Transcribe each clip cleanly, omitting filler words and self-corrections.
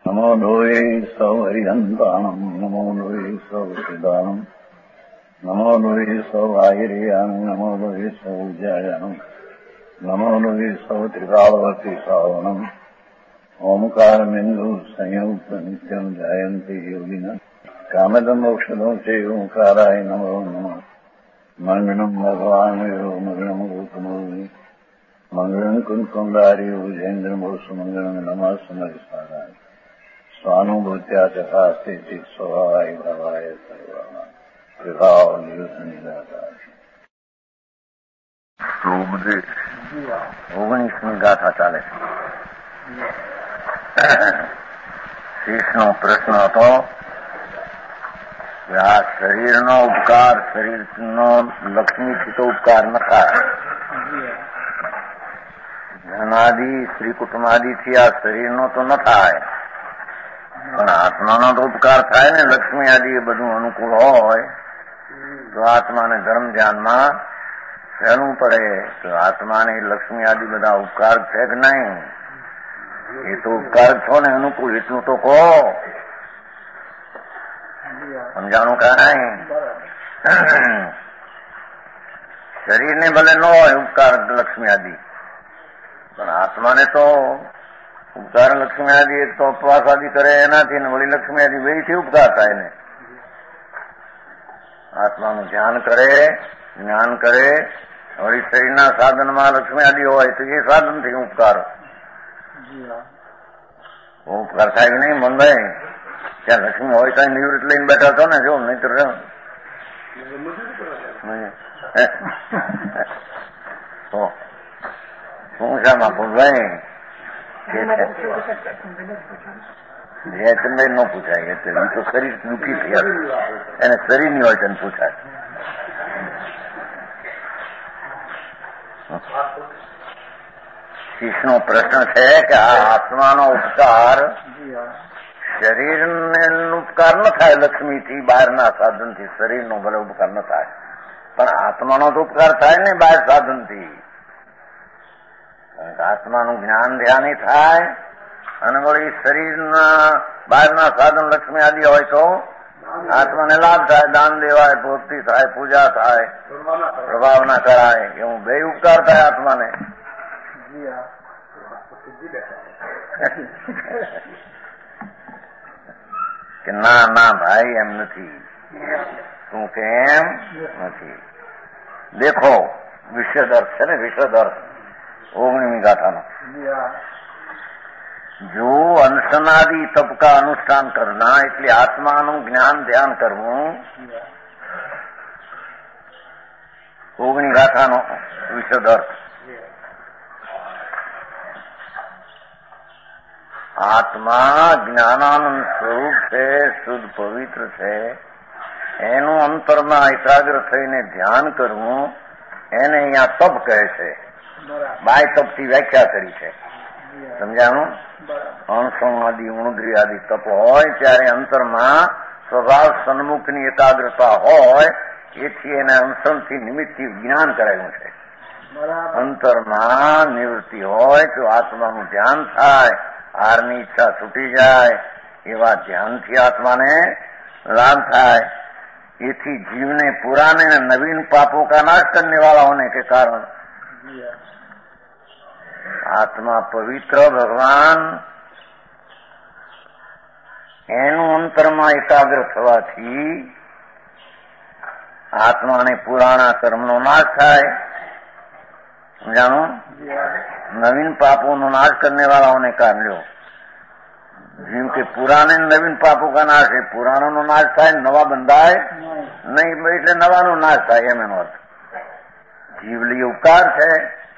नमो लोये सौहरिहन्ताणम् नमो लोये सौसिदानम् नमो लोये सौवाहिर्यानम् नमो लोये सौज्यायानम् नमो लोये सौत्रिकालवती सावनम् ओंकारमिन्दु संयुक्त नित्यम् जायन्ति योगिनः कामदम् मोक्षदम् च ओंकाराय नमो नमः मंगलम् भगवान् मंगलम् रूपमोहि मंगलम् कुंकुंडारी उजेन्द्रमोसु मंगलम् नमः समरिसाराय स्वानुभूत्या चकास्ते स्वभावाय भवाय सर्वाणां विभाव निदातार। तो मुझे 19મી ગાથા ચાલે શીશનો પ્રશ્ન હતો કે આ શરીરનો ઉપકાર શરીરનો લક્ષ્મીથી તો ઉપકાર ન થાય, ધનાદિ શ્રી કુટુંબાદિથી આ શરીરનો તો ન થાય, પણ આત્માનો તો ઉપકાર થાય ને. લક્ષ્મી આદિ એ બધું અનુકૂળ હોય તો આત્માને ધર્મ ધ્યાનમાં સહેલું પડે. તો આત્માને લક્ષ્મી આદિ બધા ઉપકાર છે કે નહીં? એ તો ઉપકાર છો ને અનુકૂળ, એટલું તો કહો. સમજાણું કાંઈ? શરીરને ભલે ન હોય ઉપકાર લક્ષ્મી આદિ, પણ આત્માને તો ઉપકાર લક્ષ્મી આદિ. એક તો ઉપવાસ આદિ કરે એનાથી ને વળી લક્ષ્મી આદિ બેથી ઉપકાર થાય ને. આત્માનું ધ્યાન કરે, જ્ઞાન કરે, વળી શરીરના સાધનમાં લક્ષ્મી આદિ હોય તો એ સાધનથી ઉપકાર ઉપકાર થાય કે નહીં? મનભાઈ ત્યાં લક્ષ્મી હોય તો નિવૃત્ત લઈને બેઠા છો ને, જો નહીં તો શું શામાં પૂછભાઈ તમને ન પૂછાય, એટલે તો શરીર દુઃખી થયા એને શરીરની હોય તેને પૂછાય. શીશનો પ્રશ્ન છે કે આ આત્માનો ઉપકાર શરીરને ઉપકાર ન થાય લક્ષ્મીથી, બહારના સાધનથી. શરીરનો ભલે ઉપકાર ન થાય, પણ આત્માનો તો ઉપકાર થાય ને બહાર સાધનથી. આત્માનું જ્ઞાન ધ્યાન થાય અને વળી શરીરના બહારના સાધન લક્ષ્મી આદિ હોય તો આત્માને લાભ થાય, દાન દેવાય, ભક્તિ થાય, પૂજા થાય, પ્રભાવના કરાય, એવું બે ઉપકાર થાય આત્માને. કે ના ના ભાઈ એમ નથી, તું કે એમ નથી. દેખો વિષદ અર્થ છે ને, વિષદ અર્થ 19મી ગાથાનો. જો અનશનાદિ તપ કા અનુષ્ઠાન કરના, એટલે આત્માનું જ્ઞાન ધ્યાન કરવું. 19મી ગાથાનો વિષદ અર્થ. આત્મા જ્ઞાનાનંદ સ્વરૂપ છે, શુદ્ધ પવિત્ર છે. એનું અંતરમાં એકાગ્ર થઈને ધ્યાન કરવું, એને અહીંયા તપ કહે છે. બાય તપથી વ્યાખ્યા કરી છે, સમજાણું? અણસમ આદિ ઉણુદ્રી આદિ તપ હોય ત્યારે અંતરમાં સ્વભાવ સન્મુખની એકાગ્રતા હોય, એથી એને અંશમથી નિમિત્તથી જ્ઞાન કરાયું છે. અંતરમાં નિવૃત્તિ હોય તો આત્માનું ધ્યાન થાય, હારની ઈચ્છા છૂટી જાય, એવા ધ્યાનથી આત્માને લાભ થાય. એથી જીવને પુરાने नवीन पापों का नाश करने वाला होने के कारण आत्मा पवित्र भगवान એનું અંતરમાં એકાગ્ર થવાથી આત્માને પુરાણા કર્મનો નાશ થાય. જાણો, નવીન પાપોનો નાશ કરને વાળાઓને કારણ લ્યો. जीव के पुराने नवीन पापों का नाश है, पुराणों नो नाश થાય, નવા બંધાય નહીં, એટલે નવાનો નાશ થાય એમ એનો અર્થ. जीव लिए उपकार है,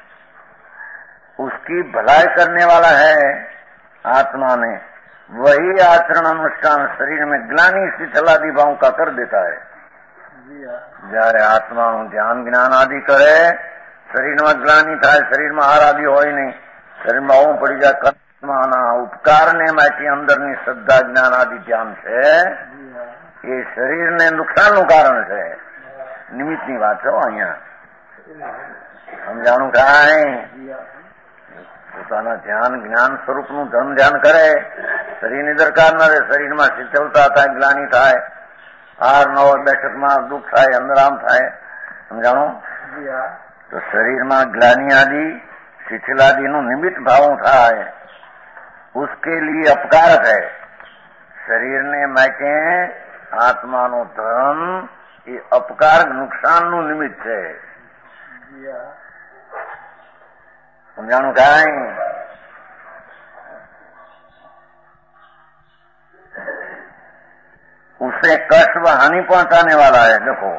उसकी भलाई करने वाला है आत्मा ने. वही आचरण अनुष्ठान शरीर में ग्लानि शिथिलादि भाव का कर देता है. जયારે આત્માનું ધ્યાન જ્ઞાન આદિ કરે, શરીરમાં ગ્લાનિ થાય, શરીરમાં હાર આદિ હોય નહીં, શરીરમાં ઓમ પડી જાય. ઉપકારને માટે અંદરની શ્રદ્ધા જ્ઞાન આદિ ધ્યાન છે, એ શરીરને નુકસાનનું કારણ છે. નિમિત્તની વાત છે અહીંયા, સમજાણું કાંઈ? પોતાના ધ્યાન જ્ઞાન સ્વરૂપનું ધર્મ ધ્યાન કરે શરીરની દરકાર ના રહે. શરીરમાં શીતળતા થાય, ગ્લાની થાય, હાર ન હોય, બેઠકમાં દુઃખ થાય, અંદરામ થાય, સમજાણો? તો શરીરમાં ગ્લાની આદि શિથિલાદિનું નિમિત્ત ભાव થાય, उसके लिए अपकारक है. શરીરને માટે આત્માનો ધર્મ એ અપકાર નુકસાનનું નિમિત્ત છે. સમજાણું કાંઈ? उसे कष्ट व हानि पहुंचाने वाला है. देखो,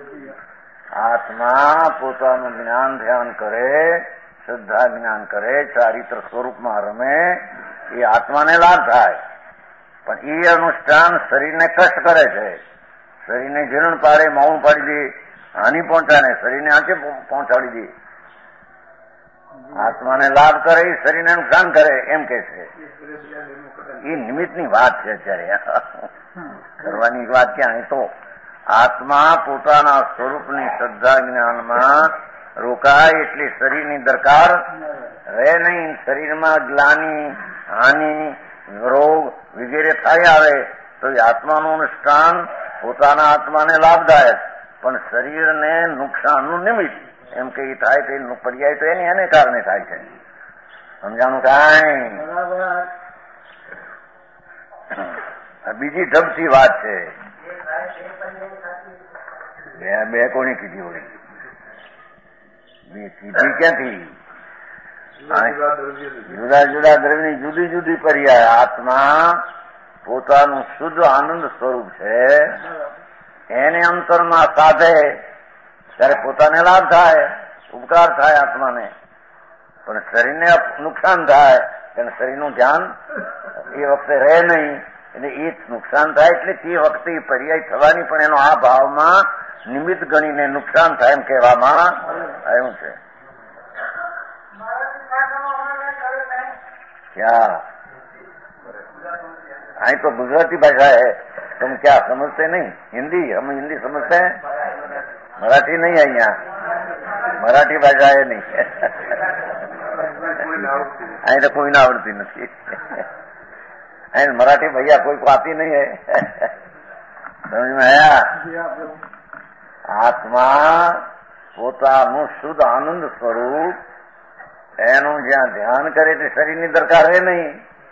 આત્મા પોતાનું જ્ઞાન ધ્યાન કરે, શ્રદ્ધા જ્ઞાન કરે, ચારિત્ર સ્વરૂપમાં રમે, એ આત્માને લાભ થાય. પણ એ અનુષ્ઠાન શરીરને કષ્ટ કરે છે, શરીરને જીર્ણ પાડે, મૌન પાડી દે, હાનિ પહોંચાડે, શરીરને આંચે પહોંચાડી દે. આત્માને લાભ કરે, શરીરને નુકસાન કરે, એમ કે છે. એ નિમિત્તની વાત છે. અત્યારે કરવાની વાત ક્યાં? તો આત્મા પોતાના સ્વરૂપની શ્રદ્ધા જ્ઞાનમાં રોકાય એટલે શરીરની દરકાર રહે નહીં. શરીરમાં ગ્લાની, હાનિ, રોગ વગેરે થાય આવે તો એ આત્માનું અનુષ્ઠાન પોતાના આત્માને લાભદાયક, પણ શરીરને નુકસાનનું નિમિત્ત એમ કે થાય તો એનું પર્યાય તો એને કારણે થાય છે. સમજાણું કાંઈ? બીજી ઢબથી વાત છે. બે કોની કીધી હોળી? બે કીધી ક્યાંથી? જુદા જુદા દ્રવ્યની જુદી જુદી પર્યાય. આત્મા પોતાનું શુદ્ધ આનંદ સ્વરૂપ છે, એને અંતરમાં સાધે ત્યારે પોતાને લાભ થાય, ઉપકાર થાય આત્માને. પણ શરીરને નુકસાન થાય ત્યારે શરીરનું ધ્યાન એ વખતે રહે નહીં, એટલે એ નુકસાન થાય. એટલે તે વખતે પર્યાય થવાની, પણ એનો આ ભાવમાં નિમિત્ત ગણીને નુકસાન થાય એમ કહેવામાં આવ્યું છે. क्या आई तो गुजराती भाषा है, तुम क्या समझते नहीं? हिंदी, हम हिंदी समझते हैं, मराठी नहीं है. यहाँ मराठी भाषा है नहीं. અહીં તો કોઈને આવડતી નથી. અહીં મરાઠી ભૈયા કોઈ को आती नहीं है. समझ में आया? આત્મા પોતાનું શુદ્ધ આનંદ સ્વરૂપ એનું જ્યાં ધ્યાન કરે તે શરીરની દરકાર રહે નહીં.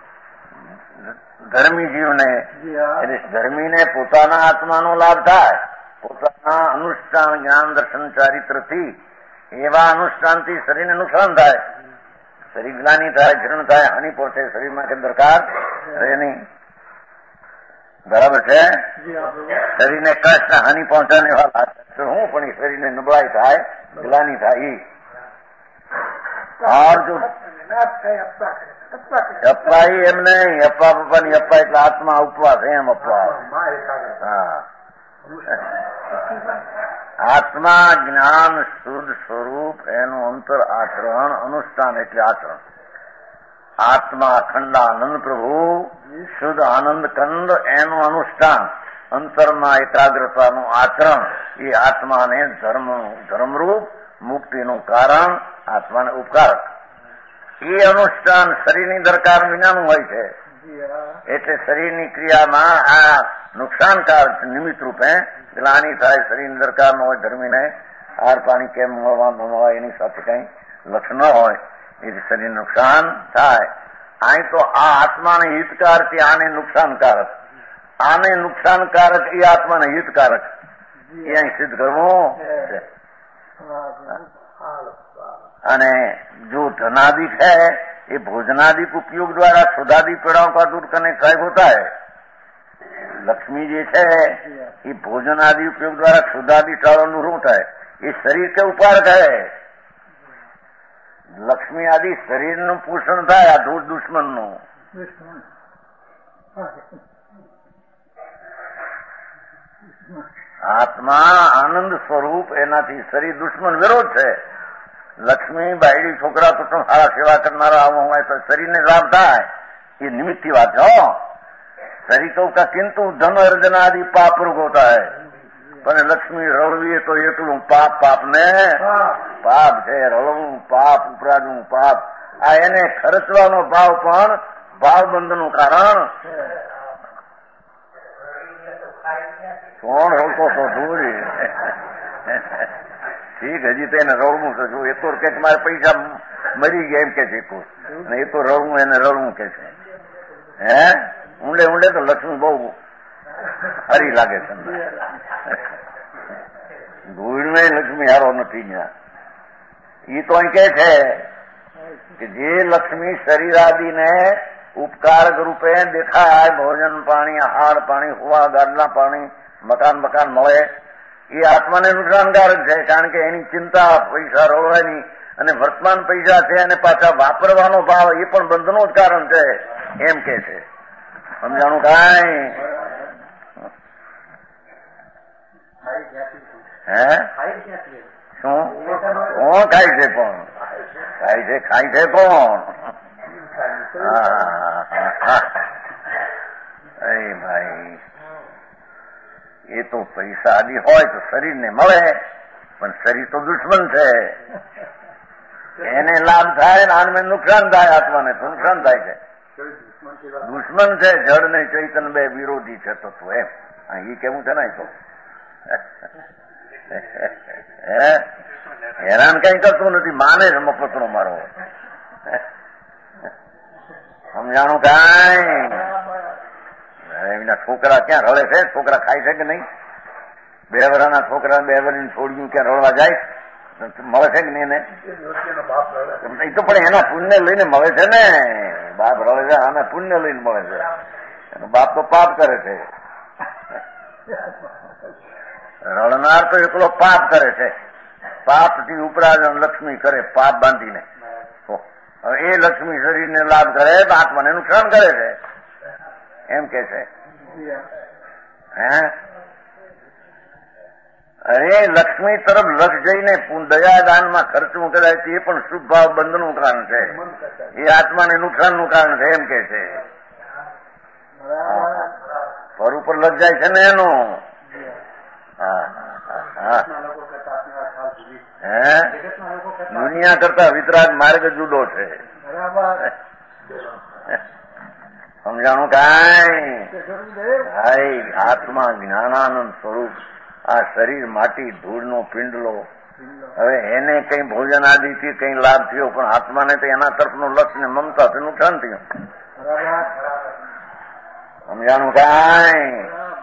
ધર્મી જીવને, એટલે ધર્મીને પોતાના આત્માનો લાભ થાય, પોતાના અનુષ્ઠાન જ્ઞાન દર્શન ચારિત્રથી એવા અનુષ્ઠાનથી શરીરને નુકસાન થાય, શરીર ગ્લાની થાય, જીર્ણ થાય, હાનિ પહોંચે, શરીરમાં કે દરકાર રહે નહીં. બરાબર છે? શરીરને કષ્ટ હાનિ પહોંચાને વાળા હું પણ શરીરને નબળાઈ થાય, ગ્લાની થાય. और जो अप्पा ही एम नहीं, अप्पा पप्पा नहीं, अप्पा એટલે આત્મા ઉપવાસ એમ અપવા. હા, આત્મા જ્ઞાન શુદ્ધ સ્વરૂપ એનું અંતર આચરણ, અનુષ્ઠાન એટલે આચરણ. આત્મા અખંડાનંદ પ્રભુ શુદ્ધ આનંદ કંદ એનું અનુષ્ઠાન, અંતરમાં એકાગ્રતાનું આચરણ, એ આત્માને ધર્મરૂપ મુક્તિનું કારણ, આત્માને ઉપકારક. એ અનુષ્ઠાન શરીરની દરકાર વિનાનું હોય છે. એટલે શરીરની ક્રિયામાં આ નુકસાનકારક નિમિત્ત રૂપે ગ્લાની થાય, શરીરની દરકાર ન હોય, ધર્મીને આહાર પાણી કેમ મળવા ન મળવા એની સાથે કઈ લક્ષ ન હોય, એથી શરીર નુકસાન થાય. અહીં તો આ આત્માને હિતકારથી આને નુકસાનકારક, આને નુકસાનકારક એ આત્માને હિતકારક, એ અહીં સિદ્ધ કરવું છે. અને जो धनादिक है ये भोजनादिक उपयोग द्वारा क्षुधादि पीड़ाओं का दूर करने सहायक होता है. लक्ष्मी जी है ये भोजन आदि उपयोग द्वारा क्षुधादि टाळવાનું શું થાય? એ શરીર કે ઉપકારક है. લક્ષ્મી આદિ શરીરનું પોષણ થાય, આ દુશ્મનનું. આત્મા આનંદ સ્વરૂપ, એનાથી શરીર દુશ્મન વિરોધ છે. લક્ષ્મી બાયડી છોકરા કુટુંબ સારા સેવા કરનારા આવું હોય તો શરીરને લાભ થાય, એ નિમિત્તથી વાત છે. શરીર કહું કે કિંતુ ધન અર્જન આદि પાપ રોગ હોતા है, પણ લક્ષ્મી રળવીએ તો એટલું પાપ ને પાપ છે. રળવું પાપ, ઉપરાજવું પાપ. આ એને ખર્ચવાનો ભાવ પણ ભાવબંધનું કારણ કોણ રોકતો તો ધૂરી ઠીક, હજી તો એને રડવું તો જો. એ તો કે મારે પૈસા મરી ગયા એમ કે છે, અને એ તો રડવું, એને રડવું કે છે. હે ઊંડે ઊંડે તો લક્ષ્મી બહુ હરી લાગે છે. ધૂળમાં લક્ષ્મી હારો નથી ત્યાં. એ તો અહીં કે છે કે જે લક્ષ્મી શરીરાદીને ઉપકારક રૂપે દેખાય, ભોજન પાણી, આહાર પાણી, હુવા ગાદલા પાણી, મકાન મળે, એ આત્માને નુકસાનકારક છે. કારણ કે એની ચિંતા પૈસા રોળવાની, અને વર્તમાન પૈસા છે અને પાછા વાપરવાનો ભાવ, એ પણ બંધનું જ કારણ છે એમ કે છે. સમજાણું કાંઈ? હે શું કોણ ખાય છે? પણ ખાય છે કોણ? અરે ભાઈ, એ તો પૈસા આદિ હોય તો શરીરને મળે, પણ શરીર તો દુશ્મન છે. એને લાભ થાય ને આને નુકસાન થાય, આત્માને તો નુકસાન થાય છે. દુશ્મન છે જડ ને ચૈતન, બે વિરોધી છે તત્વ. એમ એ કેવું છે ને? તો હેરાન કઈ કરતું નથી, માને છે મફતનો મારો. સમજાણું કાંઈ? એના છોકરા ક્યાં રડે છે? છોકરા ખાય છે કે નહીં? 2 વર્ષના છોકરા 2 વર્ષની છોડ્યું ક્યાં રડવા જાય? મળે છે કે નહીં એને? એ તો પણ એના પુણ્ય લઈને મળે છે ને. બાપ રડે છે, આના પુણ્ય લઈને મળે છે. એનો બાપ તો પાપ કરે છે. રડનાર તો એકલો પાપ કરે છે. પાપથી ઉપરાજ લક્ષ્મી કરે, પાપ બાંધીને. હવે એ લક્ષ્મી શરીરને લાભ કરે તો આત્માને નુકસાન કરે છે એમ કે છે. હે અરે લક્ષ્મી તરફ લક્ષ જઈને દયાદાનમાં ખર્ચવું કદાય એ પણ શુભ ભાવ બંધનું કારણ છે. એ આત્માને નુકસાનનું કારણ છે એમ કે છે. પર ઉપર લગ જાય છે ને એનું. દુનિયા કરતા વિતરાગ માર્ગ જુદો છે. સમજાણું કાંઈ? હાય આત્મા જ્ઞાનાનંદ સ્વરૂપ. આ શરીર માટી ધૂળનો પિંડલો. હવે એને કઈ ભોજન આદિથી કઈ લાભ થયો, પણ આત્માને તો એના તરફનું લક્ષ ને મમતાથી નુકસાન થયું. સમજાણું કાંઈ?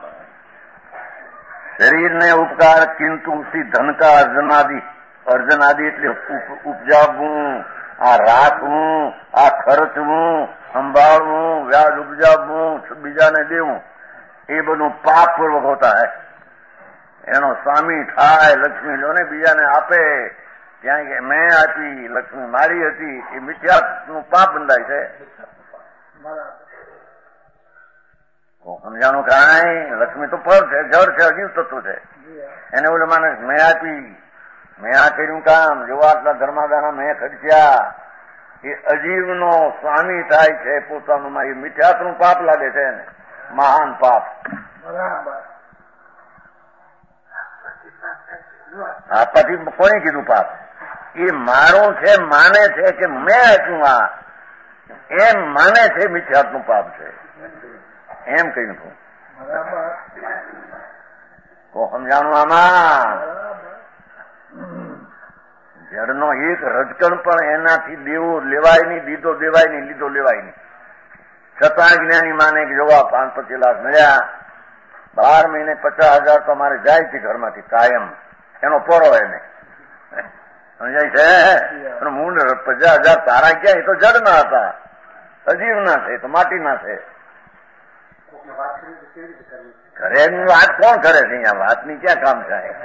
શરીરને ઉપકાર કિંતુ ધનકા અર્જનાદિ એટલે ઉપજાવવું, આ રાખવું, આ ખર્ચવું, સંભાળવું, વ્યાજ ઉપજાવવું, બીજાને દેવું, એ બધું પાપ પૂર્વક હોતા હે. એનો સ્વામી થાય, લક્ષ્મી લો ને બીજાને આપે, ત્યાં કે મેં આપી, લક્ષ્મી મારી હતી, એ મિથ્યાનું પાપ બંધાય છે. સમજાણું કાંઈ? લક્ષ્મી તો ફળ છે, જળ છે, અજીવ તત્વ છે. એને ઓલે માને મેં આપી, મેં આ કર્યું કામ, જો આટલા ધર્માદાના મેં ખર્ચ્યા, એ અજીવનો સ્વામી થાય છે પોતાનું. એ મિથ્યાત્વનું પાપ લાગે છે એને, મહાન પાપ. આ પછી કોને કીધું પાપ? એ મારું છે, માને છે કે મેં આપ્યું, આ એમ માને છે, મિથ્યાત્વનું પાપ છે એમ કહ્યું. તો સમજાણું આમાં? જળનો એક રજકણ પણ એનાથી દેવો લેવાય નહીં, દીધો દેવાય નહીં, લીધો લેવાય નહીં. છતાં જ્ઞાની માને કે જોવા 5-25 લાખ મળ્યા, 12 મહિને 50,000 તો અમારે જાય છે ઘરમાંથી કાયમ. એનો પોરો એને સમજાય છે. મૂળ 50,000 તારા ક્યાં? એ તો જળના હતા, અજીવના છે, તો માટીના છે. ઘરેની વાત કોણ કરે છે? અહીંયા વાતની ક્યાં કામ થાય?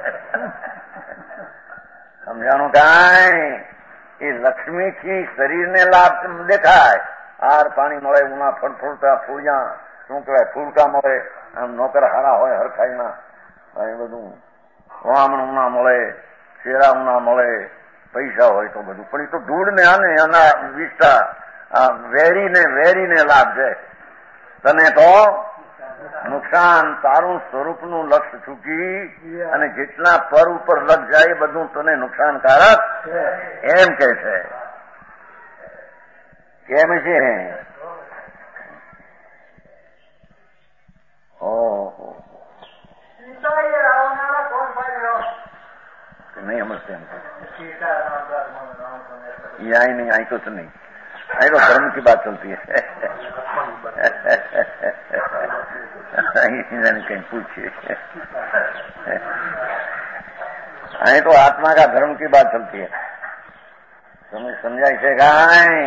સમજાણું કાંઈ? એ લક્ષ્મીથી શરીરને લાભ દેખાય, હાર પાણી મળે, ઉના ફળફળતા ફૂલિયા, શું કહેવાય, ફૂલકા મળે, આમ નોકર હારા હોય હરખાઈના, એ બધું વામણ ઉના મળે, શેરા ઉના મળે, પૈસા હોય તો બધું. પણ એ તો ધૂળ ને આને એના વિસ્તા વેરીને લાભ છે. તને તો નુકસાન. તારું સ્વરૂપનું લક્ષ ચૂકી અને જેટલા પર ઉપર લક્ષ જાય એ બધું તને નુકસાનકારક એમ કે છે. કેમ છે? यहाँ नहीं, आई कुछ नहीं, आई तो धर्म की बात चलती है। कहीं पूछिए, आई तो आत्मा का धर्म की बात चलती है। तुम्हें समझाई છે કાંઈ?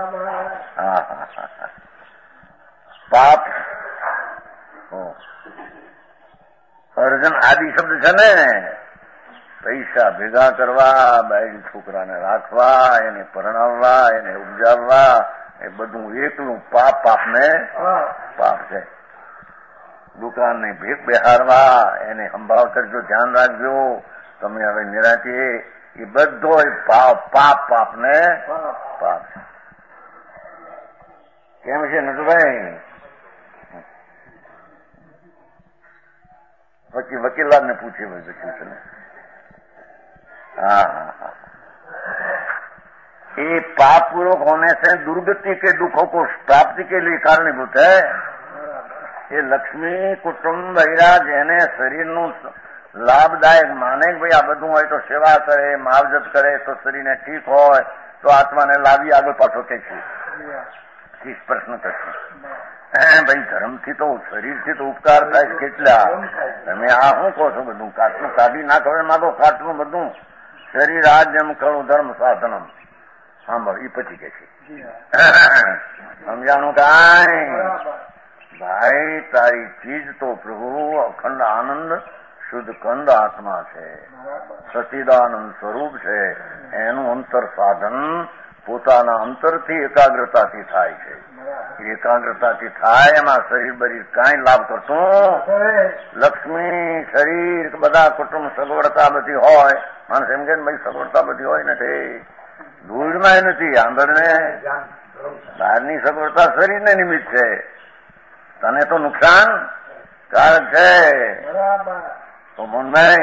પાપ અર્જન આદિ શબ્દ છે ને, પૈસા ભેગા કરવા, બાયડી છોકરાને રાખવા, એને પરણાવવા, એને ઉપજાવવા, એ બધું એકલું પાપ. પાપને પાપ છે. દુકાનને ભેગ બેહારવા, એને સંભાળ કરજો, ધ્યાન રાખજો, તમે હવે નિરાંતે, એ બધો પાપ. પાપને પાપ છે. કેમ છે નટુભાઈ? वकीलात ने पूछे वही वकील से। हाँ, ये पाप पूर्वक होने से दुर्गति के दुखों को प्राप्ति के लिए कारणीभूत है। ये लक्ष्मी कुटुंब वैरा जेने शरीर नु लाभदायक माने भाई आ बधु होय तो सेवा करे, मावजत करे तो शरीर ने ठीक होय तो आत्मा ने लाभी आगे पाछो के किस प्रश्न करते भाई धर्म थी तो शरीर थी तो उपकार થાય કેટલા? તમે આ શું કહો છો? બધું કાટલું કાઢી નાખો એમાં તો કાટલું બધું શરીર આજ્યમ ખરું ધર્મ સાધનમ. સાંભળ, એ પછી કે છે સમજાણું કાંઈ? ભાઈ તારી ચીજ તો પ્રભુ અખંડ આનંદ શુદ્ધ કંદ આત્મા છે, સચિદાનંદ સ્વરૂપ છે. એનું અંતર સાધન પોતાના અંતરથી એકાગ્રતાથી થાય છે. એકાગ્રતાથી થાય એમાં શરીર બરીર કાંઈ લાભ કરતું. લક્ષ્મી શરીર બધા કુટુંબ સગવડતા બધી હોય, માણસ એમ કે ભાઈ સગવડતા બધી હોય ને તે ધૂળમાં નથી. આંધળને બહારની સગવડતા શરીરને નિમિત્ત છે, તને તો નુકસાન કારક છે. તો મનભાઈ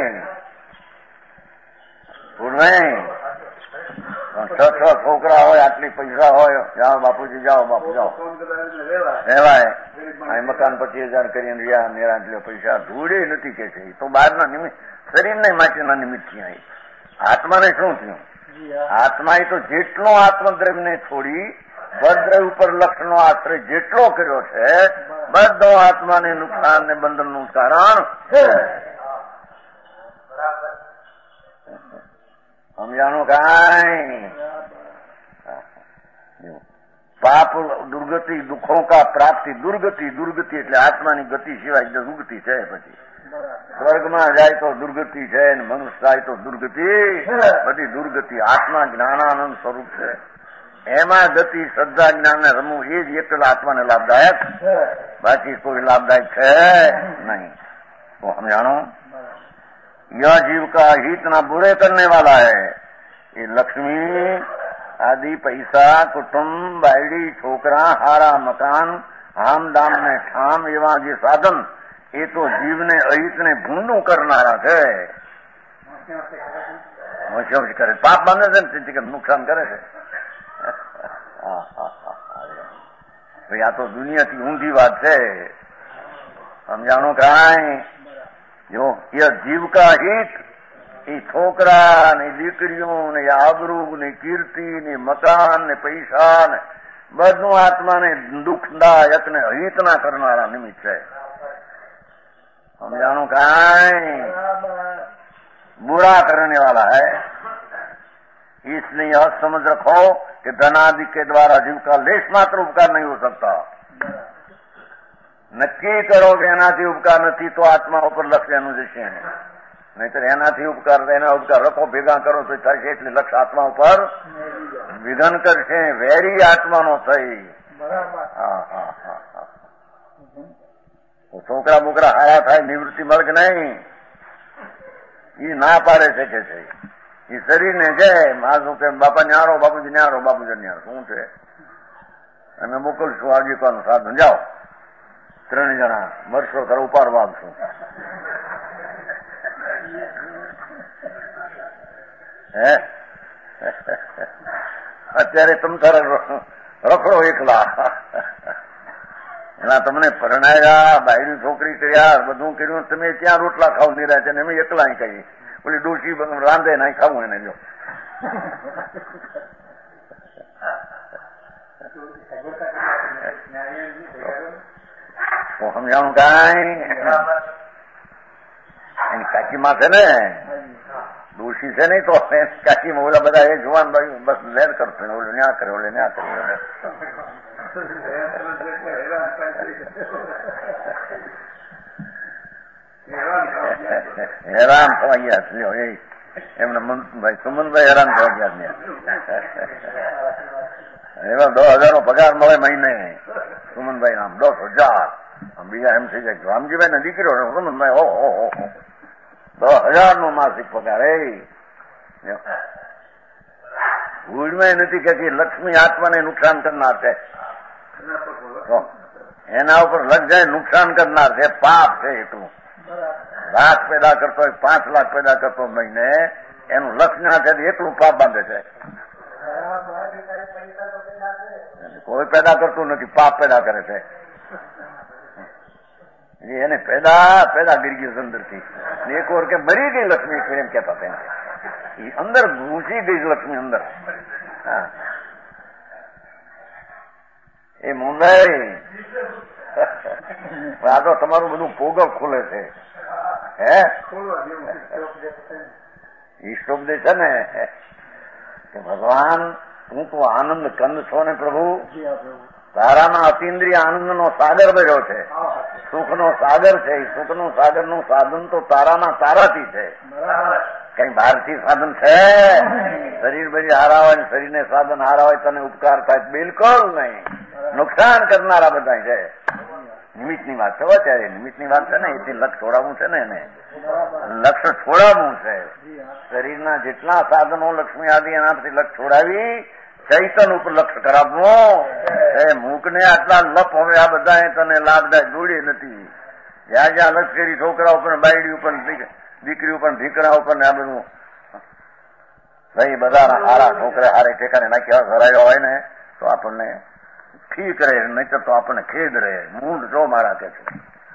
છ છોકરા હોય, આટલી પૈસા હોય, જાઓ બાપુજી જાઓ, બાપુ જાઓ રહેવાય. અહીં મકાન 25,000 કરીને રહ્યા, નિરાંત પૈસા ધૂળે નથી કે છે. તો બહારના નિમિત્ત શરીરને માટેના નિમિત્તથી અહીં આત્માને શું થયું? આત્માએ તો જેટલો આત્મદ્રવ્યને છોડી પરદ્રવ્ય ઉપર લક્ષનો આશ્રય જેટલો કર્યો છે, બધો આત્માને નુકસાન ને બંધનનું કારણ સમજાણું કાંઈ? પાપ દુર્ગતિ, દુઃખો કા પ્રાપ્તિ. દુર્ગતિ એટલે આત્માની ગતિ સિવાય દુર્ગતિ છે. પછી સ્વર્ગમાં જાય તો દુર્ગતિ છે, મનુષ્ય જાય તો દુર્ગતિ. બધી દુર્ગતિ. આત્મા જ્ઞાનાનંદ સ્વરૂપ છે, એમાં ગતિ શ્રદ્ધા જ્ઞાન ને રમવું એ જ એકલા આત્માને લાભદાયક, બાકી કોઈ લાભદાયક છે नहीं। तो हम जानो यह जीव का हित ना बुरे करने वाला है। ये लक्ष्मी आदि पैसा कुटुंब बायडी छोकरा हारा मकान हाम दाम ने ठाम एवा जे साधन ये तो जीव ने अहित ने भूंडू करनारा है। करे पाप बांधे से नुकसान करे છે। આ તો દુનિયાથી ઊંધી વાત છે, સમજાણું કાંઈ? જો એ જીવ કા હિત એ છોકરા ને દીકરીઓ ને આબરૂ ને કીર્તિ ને મકાન ને પૈસા ને બધું આત્માને દુઃખદાયક ને હિત ના કરનારા નિમિત્ત છે, સમજાણું કાંઈ? बुरा करने वाला है। इसलिए यह समझ रखो कि धनादि के द्वारा जीव का लेश मात्र उपकार नहीं हो सकता। नक्की करो कि एनाथी उपकार नहीं तो आत्मा पर लक्ष्य एनु जशे, नहींतर एनाथी उपकार एना उपकार रखो भेगा करो तो थशे એટલે લક્ષ્ય આત્મા ઉપર વિઘન કરશે, વેરી આત્માનો થઈ। છોકરા બોકરા હાયા થાય નિવૃત્તિ મળે નહીં, એ ના પાડે છે કે છે એ શરીરને છે મારું કે બાપા ન્યારો બાપુજી ન્યારો બાપુજી ન્યારો શું છે, અમે મોકલશું આજીવિકાનું સાધન, જાઓ 3 જણા વર્ષો તારે ઉપાડવા આવશું। હે અત્યારે તમ તારે રખડો એકલા, એના તમને પરણાયા, બાયડી છોકરી કર્યા, બધું કર્યું, તમે ત્યાં રોટલા ખાવ નિરાય છે, અમે એકલા કહીએ ઓલી ડોસી રાંધે ના ખાવું એને, જો હું સમજાણું કાંઈ એની કાચીમાં છે ને દોષી છે નઈ તો કાચીમાં ઓલા બધા એ જુવાન ભાઈ બસ લેર કરશે ઓલે ન્યા કરે ઓલે ન્યા કરે હેરાન થવા ગયા લ્યો એ એમને મનસુખભાઈ સુમનભાઈ હેરાન થવા ગયા એમાં 10,000 નો પગાર મળે મહિને સુમનભાઈ નામ 10,000 બીજા એમ થઈ જાય રામજીભાઈ ને દીકરો સુમનભાઈ ઓહો 10,000 નો માસિક પગાર એ ભૂલમાં નથી કે લક્ષ્મી આત્માને નુકસાન કરનાર છે એના ઉપર લગ જાય નુકસાન કરનાર છે પાપ છે એટલું લાખ પેદા કરતો હોય 5 લાખ પેદા કરતો મહિને એનું લક્ષણ છે એટલું પાપ બાંધે છે કોઈ પેદા કરતું નથી પાપ પેદા કરે છે એને પેદા ગીરી ગયું અંદરથી એક વાર કે મરી ગઈ લક્ષ્મી એમ કેતા હતા એ અંદર ઘૂસી ગઈ લક્ષ્મી અંદર એ મુંદાઈ આ તો તમારું બધું પોગલ ખોલે છે હે ઈષ્ટોપદેશ છે ને કે ભગવાન તું તો આનંદ કંદ છો ને પ્રભુ તારાના અતિન્દ્રિય આનંદનો સાગર ભર્યો છે સુખનો સાગર છે સુખનો સાગરનું સાધન તો તારાથી છે કઈ બહારથી સાધન છે શરીર બધી હારાવાય શરીરને સાધન હારાવાય તને ઉપકાર થાય બિલકુલ નહીં નુકસાન કરનારા બધા છે નિમિત્તની વાત છે ત્યારે નિમિત્તની વાત છે ને એથી લક્ષ છોડાવવું છે ને એને લક્ષ છોડાવવું છે શરીરના જેટલા સાધનો લક્ષ્મી આદિ એનાથી લક્ષ છોડાવી ચૈતન ઉપર લક્ષ કરાવવું એ મૂકને આટલા લપ હવે આ બધા તને લાભદાયક જોડી નથી જ્યાં જ્યાં લક્ષ કરી છોકરા ઉપર બાયડી ઉપર દીકરી ઉપર દીકરા ઉપર ને આ બધું ભાઈ બધા હારા છોકરા હારે ઠેકાને નાખ્યા ભરાયો હોય ને તો આપણને ઠીક રહે નહીતર તો આપણને ખેદ રહે મૂંડ જો મારા કે છે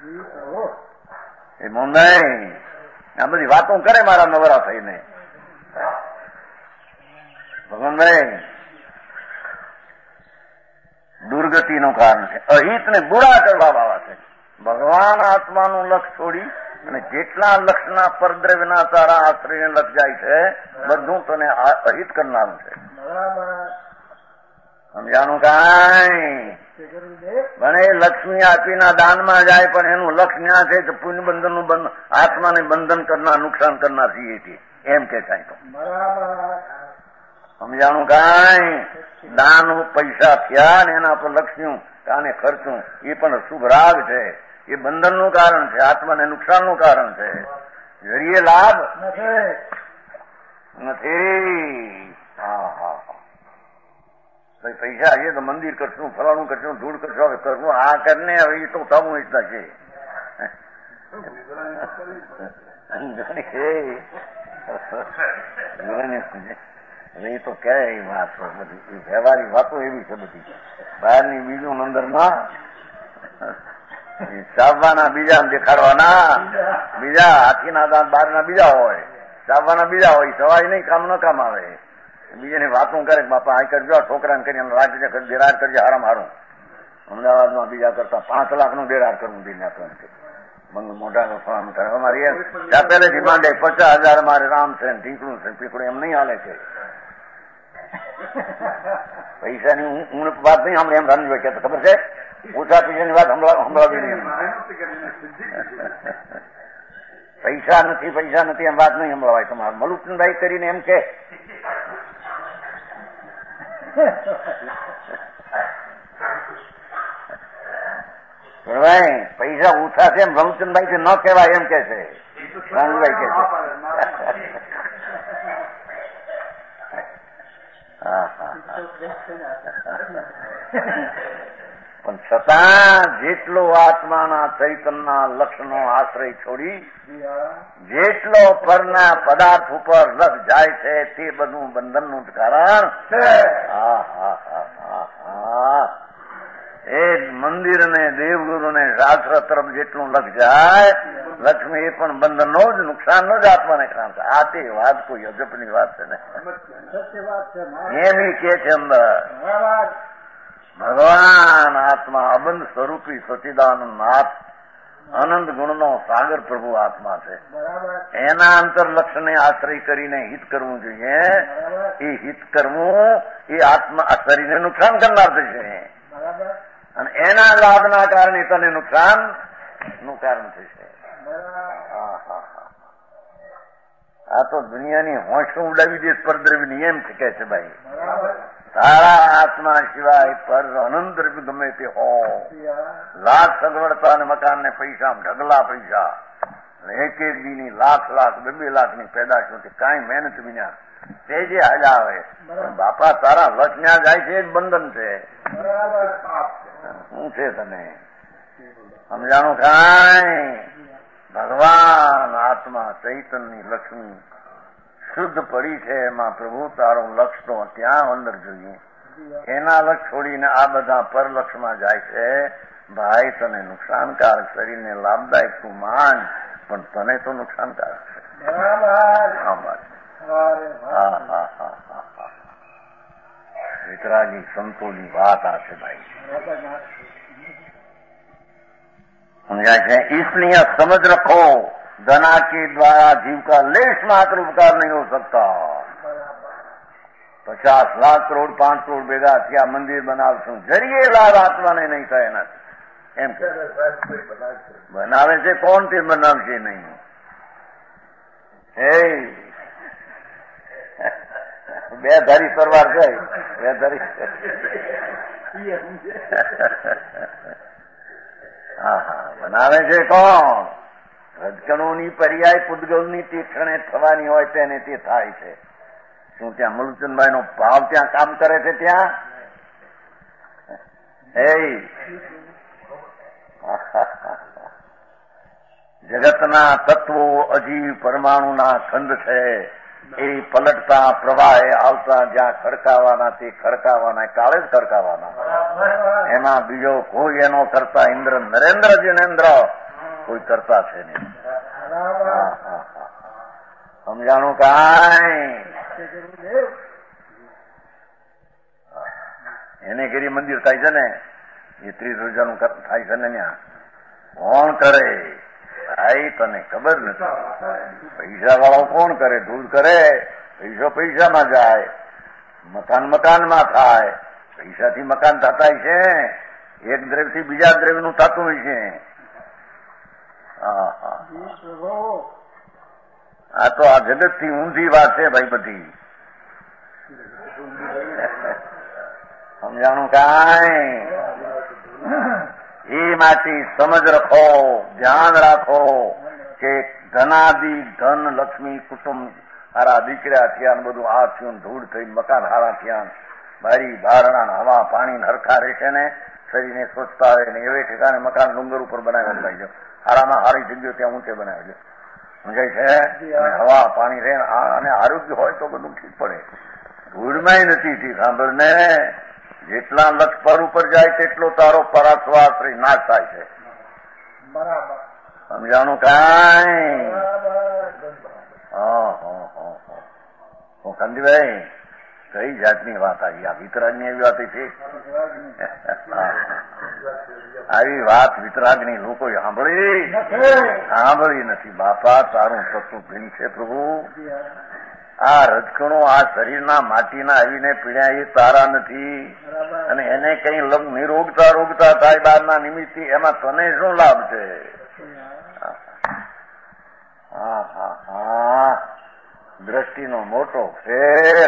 એ મુંદાઈ આ બધી વાતો કરે મારા નવરા થઈને ભગવાનભાઈ દુર્ગતિનું કારણ છે અહિતને બુરા કરવા વાળા છે ભગવાન આત્માનું લક્ષ છોડી અને જેટલા લક્ષના પરદ્રવ્યના તારા આશ્રયને લક્ષ જાય છે બધું તને અહિત કરનારું છે સમજાણું કાંઈ ભલે લક્ષ્મી આપીના દાનમાં જાય પણ એનું લક્ષ ન્યા છે તો પુણ્ય બંધનનું બંધ આત્માને બંધન કરનાર નુકસાન કરનાર છીએ એમ કે થાય તો સમજાણું કાંઈ દાન પૈસા થયા ને એના પર લક્ષ્યું કાને ખર્ચું એ પણ શુભ રાગ છે એ બંધનનું કારણ છે આત્માને નુકસાનનું કારણ છે જરીએ લાભ નથી હા પૈસા છે તો મંદિર કરશું ફલાણું કરશું ધૂળ કરશું હવે કરવું આ કરીને હવે એ તો થવું ઈચ્છા છે એ તો કે વાત બધી વ્યવહારિક વાતો એવી છે બધી બહારની બીજું અંદરમાં ચાવવાના બીજા દેખાડવાના બીજા હાથીના દાંત બહારના બીજા હોય ચાવવાના બીજા હોય સવાય નહીં કામ ન કામ આવે બીજાની વાતો કરે બાપા આ કરજો છોકરાને કરી રાખજે દેરાર કરજે હારામ હારું અમદાવાદમાં બીજા કરતા 5 લાખનું દેરાર કરવું દિન મોટા ફોર્મ કરે અમારી પહેલે ડિમાન્ડ 50,000 મારે રામ છે ઢીકડું છે પીકડું એમ નહીં હાલે છે પૈસાની હું વાત નહીં સાંભળે એમ રામજીભાઈ કહેતા ખબર છે ઓછા પૈસાની વાત સંભળાવી નહીં પૈસા નથી એમ વાત નહીં સંભળાવાય તમારે મલુકનભાઈ કરીને એમ કે પૈસા ઓછા છે એમ રમચંદભાઈ થી ન કહેવાય એમ કે છે રામજીભાઈ કે છે પણ છતાં જેટલો આત્માના ચૈતનના લક્ષનો આશ્રય છોડી જેટલો પરના પદાર્થ ઉપર લક્ષ જાય છે તે બધું બંધનનું કારણ એ મંદિર ને દેવગુરુ ને શાસ્ત્ર તરફ જેટલું લક્ષ જાય લક્ષ્મી એ પણ બંધનનો જ નુકસાનનો જ આત્માને કારણ છે આ તે વાત કોઈ અજબની વાત છે ને એમ કે છે અંદર આત્મા અબંધ સ્વરૂપી સચિદાનંદ નાથ આનંદ ગુણનો સાગર પ્રભુ આત્મા છે. એના અંતરલક્ષને આશ્રય કરીને હિત કરવું જોઈએ. એ હિત કરવું એ આત્મા શરીરને નુકસાન કરનાર થશે અને એના લાભના કારણે તને નુકસાનનું કારણ થશે. આ તો દુનિયાની હોંશું ઉડાવી દે પરદ્રવ્યની એમ છે કે છે ભાઈ. તારા આત્મા સિવાય પર અનંત ગમે તે હો, લાખ સગવડતા અને મકાન ને પૈસા ઢગલા પૈસા, એક એક દીની લાખ 2 લાખની પેદાશો કાંઈ મહેનત વિના તે જે હાજા આવે. બાપા તારા લક્ષ ન્યા જાય છે એ જ બંધન છે. શું છે તને સમજાણું? કાંઈ ભગવાન આત્મા ચૈતનની લક્ષ્મી શુદ્ધ પડી છે. એમાં પ્રભુ તારો લક્ષ તો ત્યાં અંદર જોઈએ. એના લક્ષ છોડીને આ બધા પરલક્ષમાં જાય છે. ભાઈ તને નુકસાનકારક, શરીરને લાભદાયક તું માન, પણ તને તો નુકસાનકારક છે. વિતરાગી સંતોની વાત આ છે ભાઈ. समझा है? इसलिए समझ रखो धना के द्वारा जीव का लेश मात्र उपकार नहीं हो सकता. 50 लाख करोड़ 5 करोड़ ભેગા થયા, મંદિર બનાવશું, જરીએ લાભ આત્માને નહીં થાય એનાથી. એમ બનાવે છે કોણ? તે બનાવશે નહીં. હે બે ધારી તરવાર છે, બે ધારી. બનાવે છે કોણ? રજકણોની પર્યાય પૂતગલની તે ક્ષણે થવાની હોય તેને તે થાય છે. શું ત્યાં મૂલચંદભાઈ નો ભાવ ત્યાં કામ કરે છે? ત્યાં જગતના તત્વો અજીવ પરમાણુના ખંડ છે. એ પલટતા પ્રવાહે આવતા જ્યાં ખડકાવાના તે ખડકાવાના, કાળે જ ખડકાવાના. એમાં બીજો કોઈ એનો કરતા ઇન્દ્ર નરેન્દ્ર જિનેન્દ્ર કોઈ કરતા છે નહીં. સમજાણું? કાંઈ એને કરી મંદિર થાય છે ને, એ 30,000 નું થાય છે ને, ત્યાં કોણ કરે? ભાઈ તને ખબર નથી. પૈસા વાળો કોણ કરે? ધૂળ કરે. પૈસો પૈસામાં જાય, મકાન મકાનમાં થાય. પૈસાથી મકાન થતા છે, એક દ્રવ્યથી બીજા દ્રવ્યનું થતું હોય છે. આ તો આ જગતથી ઊંધી વાત છે ભાઈ બધી. સમજાણું? કાંઈ એમાંથી સમજ રાખો, ધ્યાન રાખો કે ધનાદિ ધન લક્ષ્મી કુટુંબ હારા દીકરા થયા ને બધું આ થયું, ધૂળ થઈ, મકાન હારા થયા, બારી બારણા હવા પાણી હરખા રહેશે ને, શરીરને સ્વચ્છતા આવે ને એવે ઠેકાણે મકાન ડુંગર ઉપર બનાવેલું ભાઈ. હારામાં હારી જગ્યાઓ ત્યાં ઊંચે બનાવેલું. સમજાય છે? હવા પાણી રહે અને આરોગ્ય હોય તો બધું ઠીક પડે. ધૂળમાંય નથી ઠીક. સાંભળને, જેટલા લક્ષ પર ઉપર જાય તેટલો તારો પરાશ્વાશ્રય નાશ થાય છે. બરાબર. સમજાણું? કાંઈ કંદીભાઈ કઈ જાતની વાત આવી? આ વિતરાગની એવી વાત છે. આવી વાત વિતરાગની લોકો સાંભળી નથી. બાપા તારું તત્વ ભીન છે પ્રભુ. આ રજકણો આ શરીરના માટીના આવીને પીડ્યા એ તારા નથી. અને એને કઈ નિરોગતા થાય બહારના નિમિત્તે, એમાં તને શું લાભ છે? દ્રષ્ટિનો મોટો ફેર.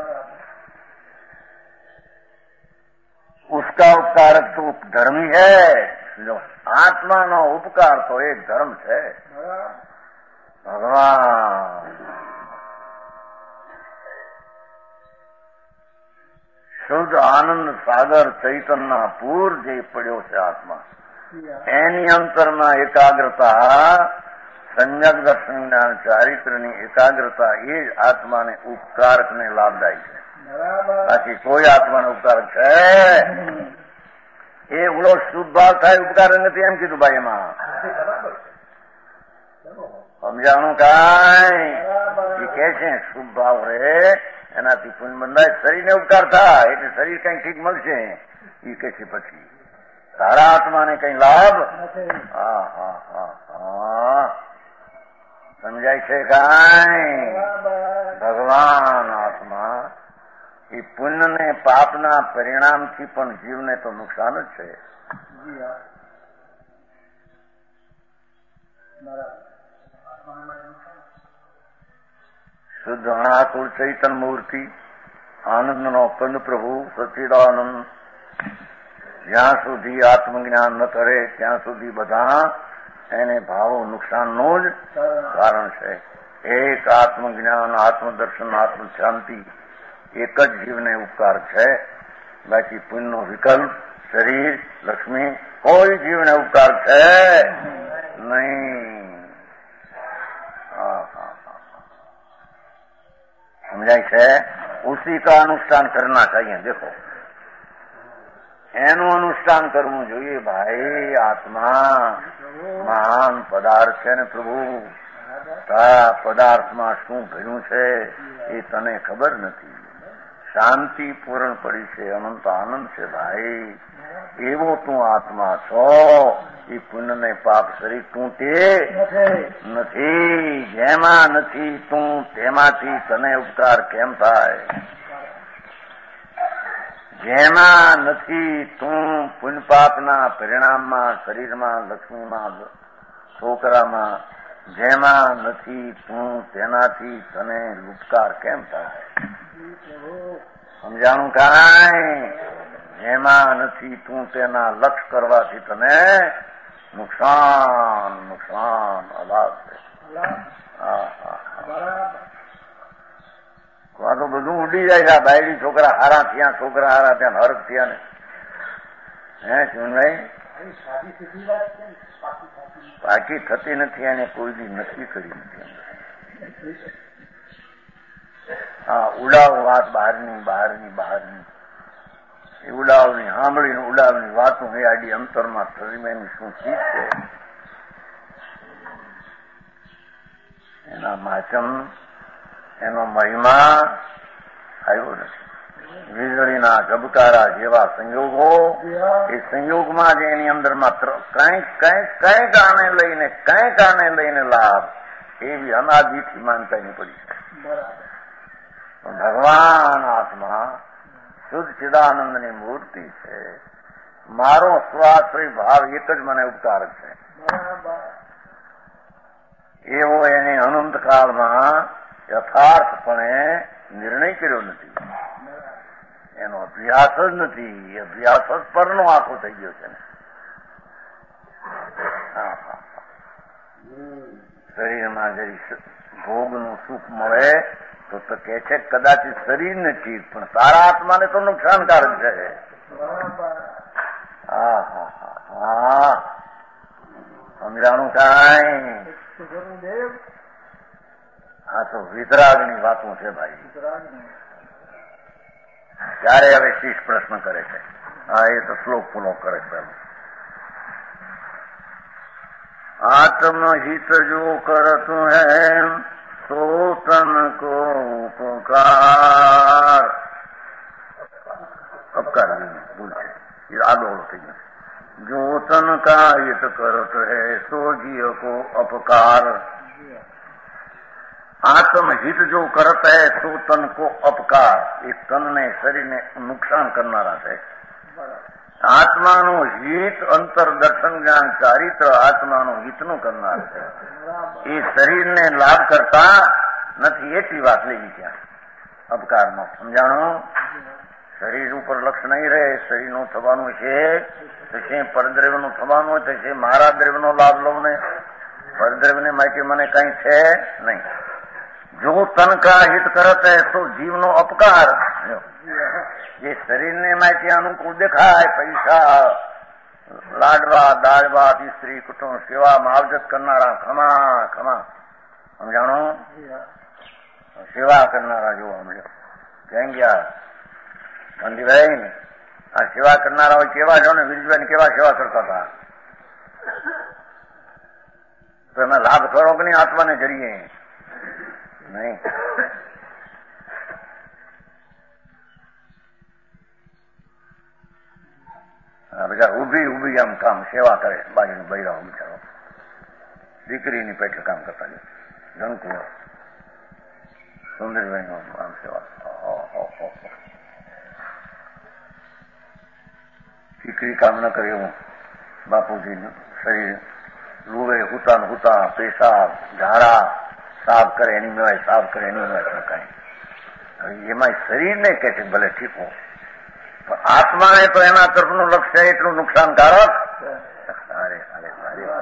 उसका उपकारक तो धर्मी है. जो आत्मा नो उपकार तो एक धर्म है. भगवान શુદ્ધ આનંદ સાગર ચૈતનના પૂર જે પડ્યો છે આત્મા, એની અંતરના એકાગ્રતા, સંયક દર્શન જ્ઞાન ચારિત્રની એકાગ્રતા એ જ આત્માને ઉપકારકને લાભદાયી છે. બાકી કોઈ આત્માનો ઉપકારક છે? એ ઉડો શુદ્ધ ભાવ થાય ઉપકારક નથી એમ કીધું ભાઈ. એમાં સમજાણું? કાંઈ એ કે છે શુભ ભાવ રે, એનાથી પુણ્ય બંધાય, શરીરને ઉપકાર થાય એટલે શરીર કઈ ઠીક મળશે. એ કે છે પછી તારા આત્માને કઈ લાભ? હા હા હા હા, સમજાય છે કાંઈ? ભગવાન આત્મા એ પુણ્ય ને પાપના પરિણામથી પણ જીવને તો નુકસાન જ છે. શુદ્ધ અણાકુળ ચૈતન મૂર્તિ, આનંદનો કંદ પ્રભુ સચ્ચિદાનંદ જ્યાં સુધી આત્મજ્ઞાન ન કરે ત્યાં સુધી બધા એને ભાવો નુકસાનનું જ કારણ છે. એક આત્મજ્ઞાન, આત્મદર્શન, આત્મશાંતિ એક જ જીવને ઉપકાર છે. બાકી પુણ્યનો વિકલ્પ, શરીર, લક્ષ્મી કોઈ જીવને ઉપકાર છે નહીં. સમજાય છે? ઉસી કા અનુષ્ઠાન કરના ચાહીએ. દેખો, એનું અનુષ્ઠાન કરવું જોઈએ ભાઈ. આત્મા મહાન પદાર્થ છે ને પ્રભુ, તારા પદાર્થમાં શું ભર્યું છે એ તને ખબર નથી. શાંતિ પૂર્ણ પડી છે, અનંત આનંદ છે ભાઈ. એવો તું આત્મા છો. એ પુણ્ય ને પાપ શરીર તું તે નથી. જેમાં નથી તું તેમાંથી તને ઉપકાર કેમ થાય? જેમાં નથી તું પુણ્ય પાપના પરિણામમાં, શરીરમાં, લક્ષ્મીમાં, છોકરામાં, જેમાં નથી તું તેનાથી તને ઉપકાર કેમ થાય? સમજાણું કાંઈ? જેમાં નથી તું તેના લક્ષ કરવાથી તને નુકસાન નુકસાન અલાભ છે. આ તો બધું ઉડી જાય છે. બાયડી છોકરા હારા થયા, છોકરા હારા થયા, હર્ક થયા ને. હે ચુનભાઈ, પાકી થતી નથી એને કોઈ દી નક્કી કરી નથી. હા, ઉડાવ વાત બહારની બહારની બહારની એ ઉડાવની સાંભળીને ઉડાવની વાતો એ આડી અંતરમાં શરીરની શું ચીજ છે એના માચમ, એનો મહિમા આવ્યો નથી. વીજળીના ઝબકારા જેવા સંયોગો, એ સંયોગમાં જ એની અંદર માત્ર કંઈક આને લઈને લાભ, એવી અનાદિથી માનતા ની પડી છે. ભગવાન આત્મા શુદ્ધ ચિદાનંદની મૂર્તિ છે. મારો સ્વાશ્રય ભાવ એક જ મને ઉપકાર છે. એવો એને અનંત કાળમાં યથાર્થપણે નિર્ણય કર્યો નથી. એનો અભ્યાસ જ નથી. અભ્યાસ જ પરનો આખો થઈ ગયો છે ને. શરીરમાં જરી ભોગનું સુખ મળે તો કે છે કદાચ શરીરને ઠીક, પણ તારા આત્માને તો નુકસાનકારક છે. હા હા હા હા, સમજાણું કાંઈ? હા, તો વિતરાગની વાતો છે ભાઈ. ત્યારે હવે શીશ પ્રશ્ન કરે છે. હા, એ તો શ્લોક પૂરો કરે છે. આત્મહિત જો કરતું હૈ तो तन को उपकार, अपकार बोल ये आदोड़ થઈ ગયું. जो तन का हित करत है सो जीव को अपकार. आत्महित जो करत है सो तन को अपकार. એ તનને, શરીરને નુકસાન કરનારા છે. આત્માનું હિત, અંતર દર્શન જ્ઞાન ચારિત્ર આત્માનું હિતનું કરનાર છે. એ શરીરને લાભ કરતા નથી એટલી વાત લેવી ત્યાં અપકારમાં. સમજાણું? શરીર ઉપર લક્ષ નહીં રહે. શરીરનું થવાનું છે થશે, પરદ્રવ્યનું થવાનું થશે. મારા દ્રવ્યનો લાભ લઉં ને પરદ્રવ્યને માટે મને કઈ છે નહીં. જો તન કા હિત કરત હૈ તો જીવનો અપકાર. જે શરીરને માટે અનુકૂળ દેખાય, પૈસા, લાડવા, દાળ ભાત, સ્ત્રી, કુટુંબ, સેવા, માવજત કરનારા, ખમા ખમા. સમજાણો? સેવા કરનારા જો સમજો ક્યાં ગયા ગાંધીભાઈ? આ સેવા કરનારા હોય કેવા છો ને? વિરજભાઈ કેવા સેવા કરતા હતા? તો એમાં લાભ ખરો કે નહીં? આત્માને જરીએ નહીં. બધા ઉભી આમ કામ સેવા કરે, બાજુનું બૈરાઓ બિચારો દીકરીની પેટે કામ કરતા જનકુમાર સુંદરભાઈ આમ સેવા. દીકરી કામ ન કરે એવું બાપુજી શરીર રૂવે હુતા પેશાબ ઝાડા સાફ કરે એની મેવાય, સાફ કરે એની મેવાય કઈ. એમાં શરીરને કે છે ભલે ઠીક હો, પણ આત્માને તો એના તરફનું લક્ષ્ય એટલું નુકસાનકારક. અરે સારી વાત.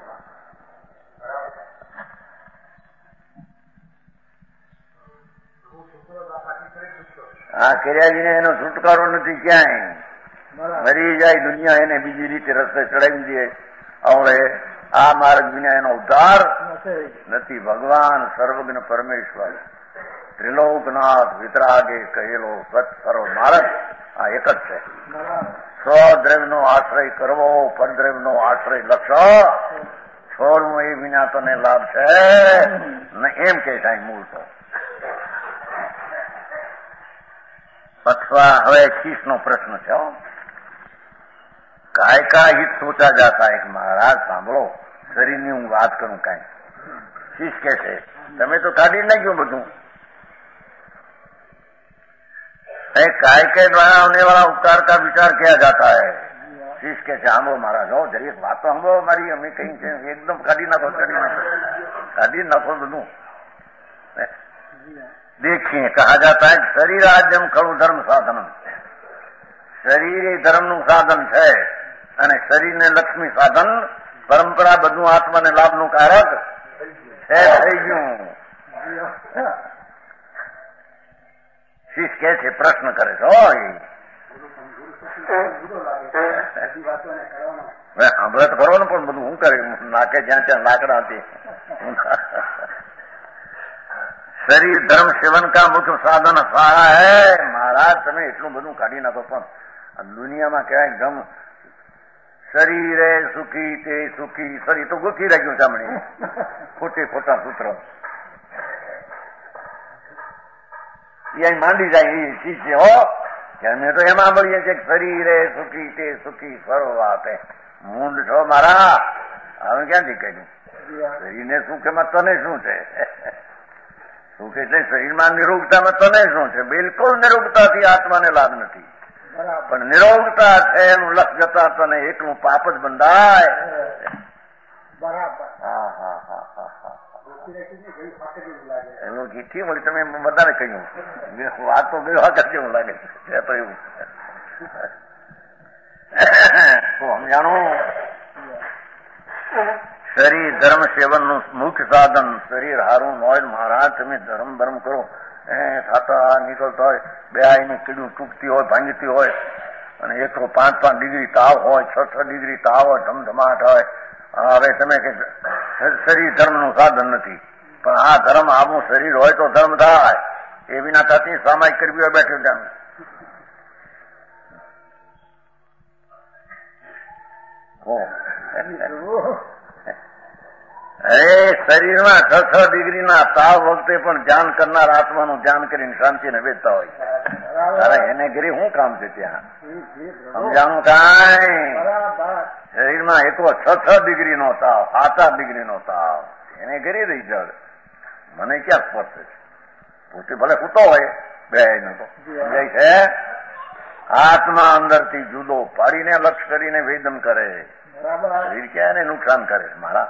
આ કર્યાજીને એનો છુટકારો નથી ક્યાંય. મરી જાય દુનિયા એને બીજી રીતે રસ્તે ચડાવી દે. હવે આ માર્ગ વિના એનો ઉદ્ધાર નથી. ભગવાન સર્વજ્ઞ પરમેશ્વર ત્રિલોકનાથ વિતરાગે કહેલો સત્સર્વ માર્ગ આ એક જ છે. સ્વદ્રવ્યનો આશ્રય કરવો, પરદ્રવ્યનો આશ્રય લક્ષ છોડવું એ વિના તને લાભ છે ને એમ કે સાહેબ મૂળ તો. અથવા હવે ખીસનો પ્રશ્ન છે. काय का हित सोचा जाता है कि महाराज सांभळो, शरीરની હું વાત કરું કાંઈ. શીશ કે છે તમે તો કાઢી નાખ્યું બધું. काय के द्वारा होने वाला उपकार का विचार किया जाता है. શીશ કે છે આંબો महाराज हो जरी एक बात तो आंबो हमारी हमें कहीं से एकदम काढ़ी नाखो બધું. देखिए कहा जाता है शरीर आद्यम खड़ू धर्म साधन. શરીર એ ધર્મનું સાધન છે અને શરીરને લક્ષ્મી સાધન, પરંપરા બધું આત્માને લાભનું કારક છે થઈ ગયું. શીશ કે છે પ્રશ્ન કરે છે સાંભળે તો કરો ને, પણ બધું હું કરે નાકે જ્યાં ત્યાં લાકડા હતી. શરીર ધર્મ સેવન કા મુખ્ય સાધન સારા હૈ. મહારાજ તમે એટલું બધું કાઢી નાખો પણ દુનિયામાં કહેવાય ગમ શરીરે સુખી તે સુખી. શરીર તો ગોખી રાખ્યું સાંભળી ખોટા સૂત્ર એ માંડી જાય એ ચીજ છે હો કે અમે તો એમાં મળીએ છીએ શરીરે સુખી તે સુખી ફરો આપે. મૂંડ છો મારા, હવે ક્યાંથી કહ્યું શરીરને સુખ એમાં તને શું છે? સુખ એટલે શરીરમાં નિરોગતામાં તને શું છે? બિલકુલ નિરોગતાથી આત્માને લાભ નથી. પણ નિરોગતા છે એનું લક્ષ જતા તને એકલું પાપ જ બંધાય. એનું ગીઠી વળી તમે વધારે કહ્યું વાત તો બે વખત જેવું લાગે છે તો એવું સમજાણું. શરીર ધર્મ સેવનનું મુખ્ય સાધન. શરીર હારું ન હોય મહારાજ તમે ધર્મ કરો ખાતા નીકળતા હોય, બે આઈની કીડું તૂટતી હોય, ભાંગતી હોય અને 105 ડિગ્રી તાવ હોય, 6 ડિગ્રી તાવ હોય, ધમધમાટ હોય. હવે તમે કે શરીર ધર્મનું સાધન નથી, પણ આ ધર્મ આવું શરીર હોય તો ધર્મ થાય. એ વિના થતી સામાયિક કરવી હોય બેઠું ત્યાં. અરે શરીરમાં 6 ડિગ્રીના તાવ વખતે પણ ધ્યાન કરનાર આત્માનું ધ્યાન કરીને શાંતિને વેચતા હોય. અરે એને ઘરે શું કામ છે ત્યાં? સમજાણું કાંઈ? શરીરમાં 6 ડિગ્રીનો તાવ, 7 ડિગ્રીનો તાવ, એને ઘરે રહી જળ મને ક્યાં સ્પર્શે છે? પોતે ભલે સૂતો હોય બે નો તો સમજાય છે. આત્મા અંદરથી જુદો પાડીને લક્ષ કરીને વેદન કરે. શરીર ક્યાં એને નુકસાન કરે છે મારા?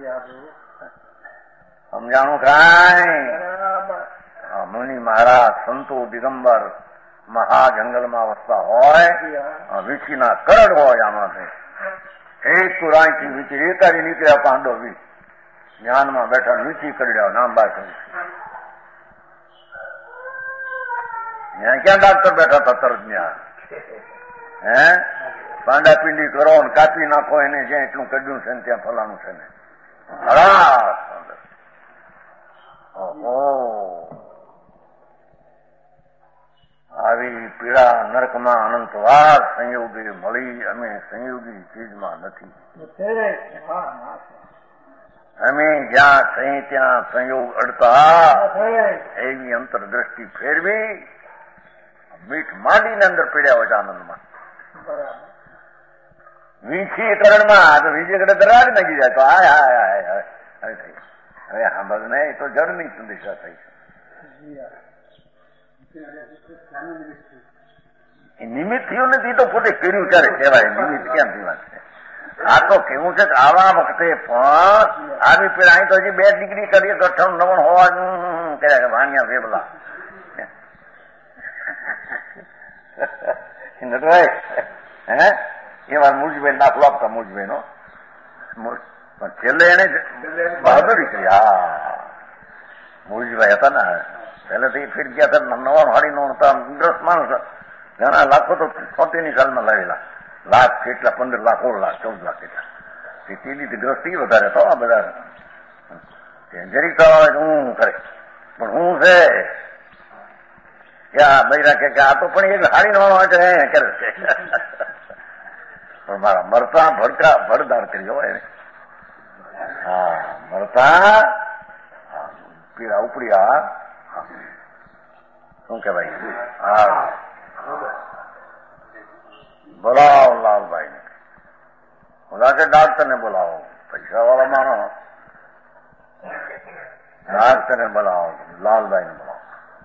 સમજાણું કાંઈ? મુનિ મહારાજ સંતો દિગંબર મહાજંગલમાં વસતા હોય, વીછીના કરડ હોય આમાંથી એક તુરાઈથી વીછી એકાદી નીકળ્યા પાંડો વીસ જ્ઞાનમાં બેઠા વીછી કરડ્યા નામ બાદ ત્યાં ક્યાં ડાક્ટર બેઠા હતા તરત ત્યાં પાંડાપિંડી કરો ને કાપી નાખો એને જ્યાં એટલું કર્યું છે ને ત્યાં ફલાણું છે ને આવી પીડા નરકમાં અનંતવાર સંયોગી મળી. અમે સંયોગી ચીજમાં નથી. અમે જ્યાં સહી ત્યાં સંયોગ અડતા એવી અંતરદ્રષ્ટિ ફેરવી મીઠ માંડીને અંદર પીડ્યા હોય આનંદમાં. વિખીકરણમાં તો બીજે કડે દરાડ નાખી જાય તો હાય હાય હાય હવે થઈ હવે સાંભળ ને એ તો જળની દિશા થઈ છે. નિમિત્ત થયું નથી તો પોતે કર્યું ત્યારે કહેવાય. નિમિત્ત ક્યાંથી વાત છે? આ તો કેવું છે કે આવા વખતે પણ આવી પેલા અહીં તો હજી 2 ડિગ્રી કરીએ તો 98 હોવા કર્યા કે વાણિયા વેબલા નટભાઈ હે એ વાર મૂળજીભાઈ દાખલો આપતા મૂળજીભાઈ નો પણ છેલ્લે એને બહાદુરી કરી. હા મૂળજીભાઈ હતા ને પહેલેથી ફીર ગયા હતા 99 હતા 10 માણસ ઘણા લાખો તો 76ની સાલમાં લાવેલા લાખ કેટલા 15 લાખ 16 લાખ 14 લાખ કેટલા તેની ગ્રસ્તી વધારે તો આ બધા જરી કરવા હું કરે પણ હું છે બૈરા કે આ તો પણ એક હાડી નો કરે છે પણ મારા મરતા ભડદાર કરી હોય ને. હા મરતા પીડા ઉપડ્યા શું કેવાય હા બોલાવો લાલભાઈ ને બોલા કે ડાક્ટર ને બોલાવો પૈસા વાળા માણો ડાક્ટર ને બોલાવો લાલભાઈ ને બોલાવો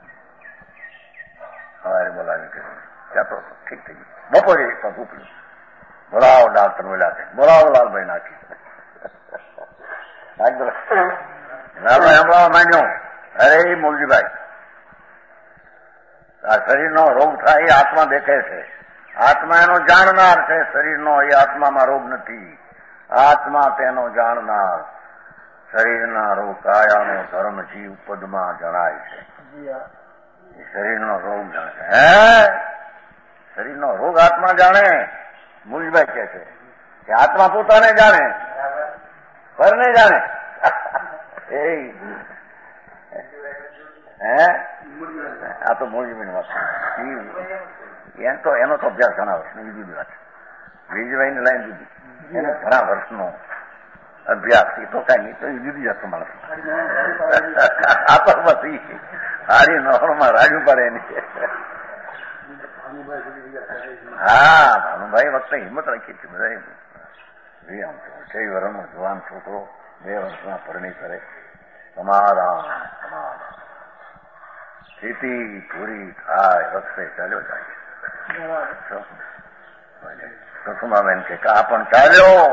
સવારે બોલાવી ત્યાં તો ઠીક થઈ ગયું બપોરે ઉપડ્યું બોલાવો ડાક્ટર બોલ્યા છે બોલાવો લાલભાઈ નાખી લાલભાઈ હમણાં માંડ્યો અરે મૂળજીભાઈ આ શરીરનો રોગ થાય એ આત્મા દેખે છે. આત્મા એનો જાણનાર છે. શરીરનો એ આત્મામાં રોગ નથી. આત્મા તેનો જાણનાર. શરીરના રોગ કાયાનો ધર્મ જીવ પદમાં જણાય છે. શરીરનો રોગ જાણે હે શરીરનો રોગ આત્મા જાણે. મૂળભાઈ કહે છે કે આત્મા પોતાને જાણે પરને જાણે. હે આ તો મૂળજીભાઈ વાત એનો તો અભ્યાસ ઘણા વર્ષનો જુદી વાત. વીજભાઈ ની લાઈન જુદી એને ઘણા વર્ષનો અભ્યાસ એ તો કઈ નહીં તો એ જુદી જતો માણસ. આ તો બધી હારી નોકરમાં રાજુ પડે એની. હા ભાનુભાઈ વખતે હિંમત રાખી હતી બધા. 6 વર્ષનો જવાન છોકરો 2 વર્ષના પરણી કરે સમાધાન સ્થિતિ પૂરી થાય રસ્તે ચાલ્યો જાય. કસુમાબેન કે આ પણ ચાલ્યો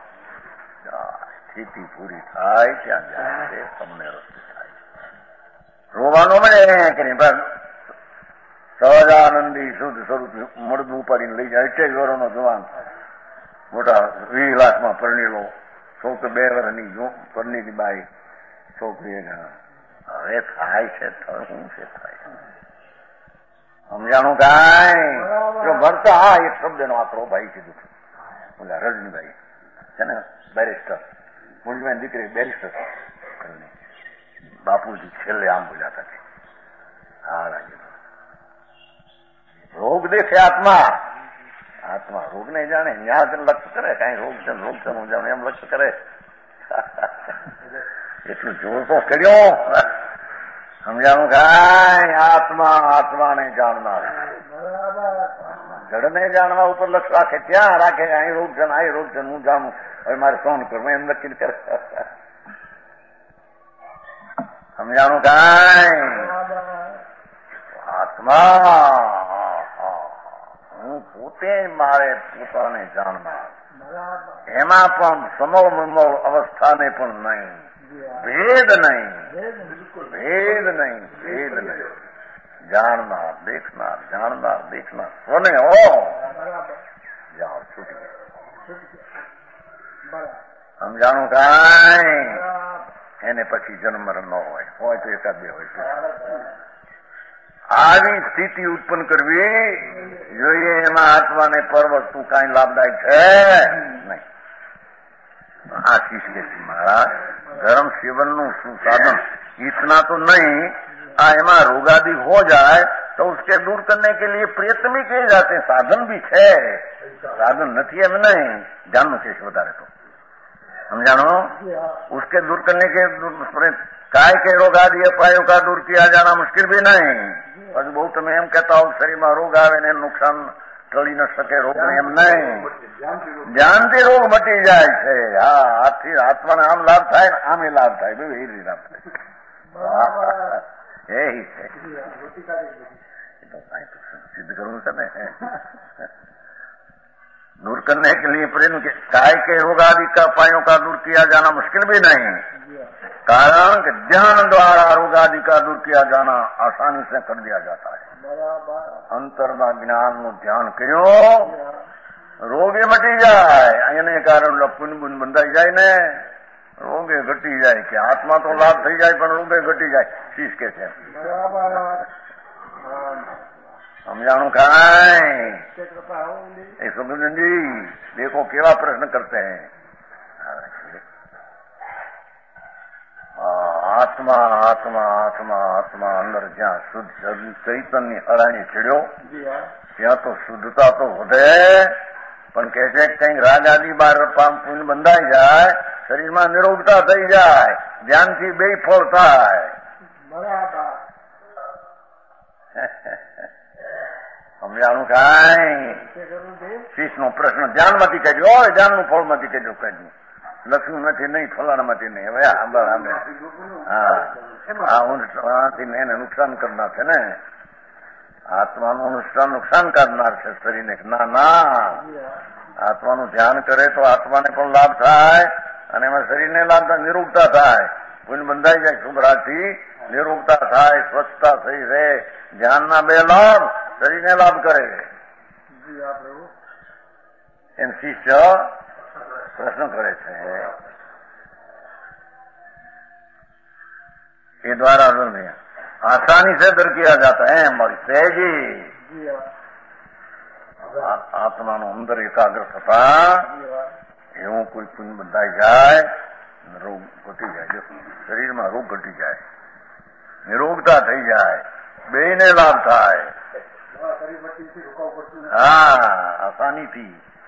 સ્થિતિ પૂરી થાય ત્યાં જાય તમને રસ્તે થાય. રોવાનો મળે કે નહીં સહજાનંદી શુદ્ધ સ્વરૂપ મળદું ઉપાડીને લઈ જાય. 28 વર્ષનો જવાન મોટા 20 લાખમાં પરણેલો છોકરો 2 વર્ષની પરણીની બાઈ છોકરી હવે થાય છે શું છે થાય સમજાણું કાંઈ જો ભરતા હા એક શબ્દ નો આકરો ભાઈ કીધું બોલા રજનીભાઈ છે ને બેરિસ્ટર મૂળજીભાઈ દીકરી બેરિસ્ટર બાપુજી છેલ્લે આમ બોલ્યા હતા હા લાગે રોગ દેખે આત્મા આત્મા રોગ ને જાણે ત્યાં લક્ષ્ય કરે કઈ રોગ છે હું જાણે એમ લક્ષ્ય કરે. એટલું જોર તો કર્યો સમજાણું કાંઈ આત્માને જાણનાર જડને જાણવા ઉપર લક્ષ્ય રાખે ત્યાં રાખે અહીં રોગ છે અહીં રોગ છે હું જાણું હવે મારે સહન કરવું એમ નક્કી કરે. સમજાણું કાંઈ આત્મા હું પોતે મારે પોતાને જાણનાર એમાં પણ સમોમમોળ અવસ્થાને પણ નહીં ભેદ નહીં જાણનાર દેખનાર સ્વને હો જાઓ છૂટી સમજાણું કાંઈ એને પછી જન્મ ન હોય તો એકાદ 2 હોય તો આવી સ્થિતિ ઉત્પન્ન કરવી જોઈએ. એમાં આત્માને પર વસ્તુ કાંઈ લાભદાયક છે નહીં. આ શિષ્ય મહારાજ धर्म सेवन नु साधन इतना तो नहीं एमा रोगादि हो जाए तो उसके दूर करने के लिए प्रयत्न भी किए जाते हैं. साधन भी है साधन नहीं एम नहीं जानू से बता रहे तो समझानो उसके दूर करने के काय के रोग आदि अपायों का दूर किया जाना मुश्किल भी नहीं. बहुत मैं एम कहता हूँ शरीर में रोग आवे ने नुकसान ટળી ન શકે રોગ એમ નહીં, ધ્યાનથી રોગ મટી જાય છે. હા, આથી આત્માને આમ લાભ થાય ને આમ લાભ થાય, બે એ લાભ થાય. यही है, तो सिद्ध करूँ समय है दूर करने के लिए प्रेम के काय के रोग आदि का उपायों का दूर किया जाना मुश्किल भी नहीं, कारण कि ध्यान द्वारा रोग आदि का दूर किया जाना आसानी से कर दिया जाता है. अंतरमा ज्ञान નું ધ્યાન કર્યો રોગે મટી જાય, એને કારણ પુન બુન બંધાઈ જાય ને રોગે ઘટી જાય. કે આત્મા તો લાભ થઈ જાય પણ રોગે ઘટી જાય. શીશ કે છે સમજાણું કાંઈ? सुखनंदन जी देखो केवा प्रश्न करते हैं. आत्मा आत्मा आत्मा आत्मा अंदर ज्યાં શુદ્ધ ચૈતન્ય હરાણી છેડ્યો ત્યાં તો શુદ્ધતા તો વધે, પણ કે છે કંઈક રાગ આદિ બાર પામ પુણ્ય બંધાઈ જાય, શરીરમાં નિરોગતા થઈ જાય, ધ્યાનથી બે ફળ થાય. સમજાણું કાંઈ? શીશનો પ્રશ્ન ધ્યાનમાંથી કહેજો, ધ્યાનનું ફળમાંથી કહેજો. કહેજો લખ્યું નથી નહીં, ફલાણામાંથી નહીં. હવે આથી એને નુકસાન કરનાર છે ને, આત્માનું નુકસાન કરનાર છે શરીરને. ના ના, આત્માનું ધ્યાન કરે તો આત્માને પણ લાભ થાય અને એમાં શરીરને લાભ થાય, નિરોગતા થાય, પુણ્ય બંધાઈ જાય, શુભરાથી નિરોગતા થાય, સ્વચ્છતા થઈ રહે. ધ્યાનના બે લાભ, શરીરને લાભ કરે. એમ શિષ્ય प्रश्न करे थे ये द्वारा आसानी से दर किया जाता है. हमारी सहजी आत्मा नो अंदर एकाग्र थता एवं कोई पुण्य बंधाई जाए, रोग घटी जाए, शरीर में रोग घटी जाए, निरोगता थी जाए, बेने लाभ थाय. हाँ, आसानी थी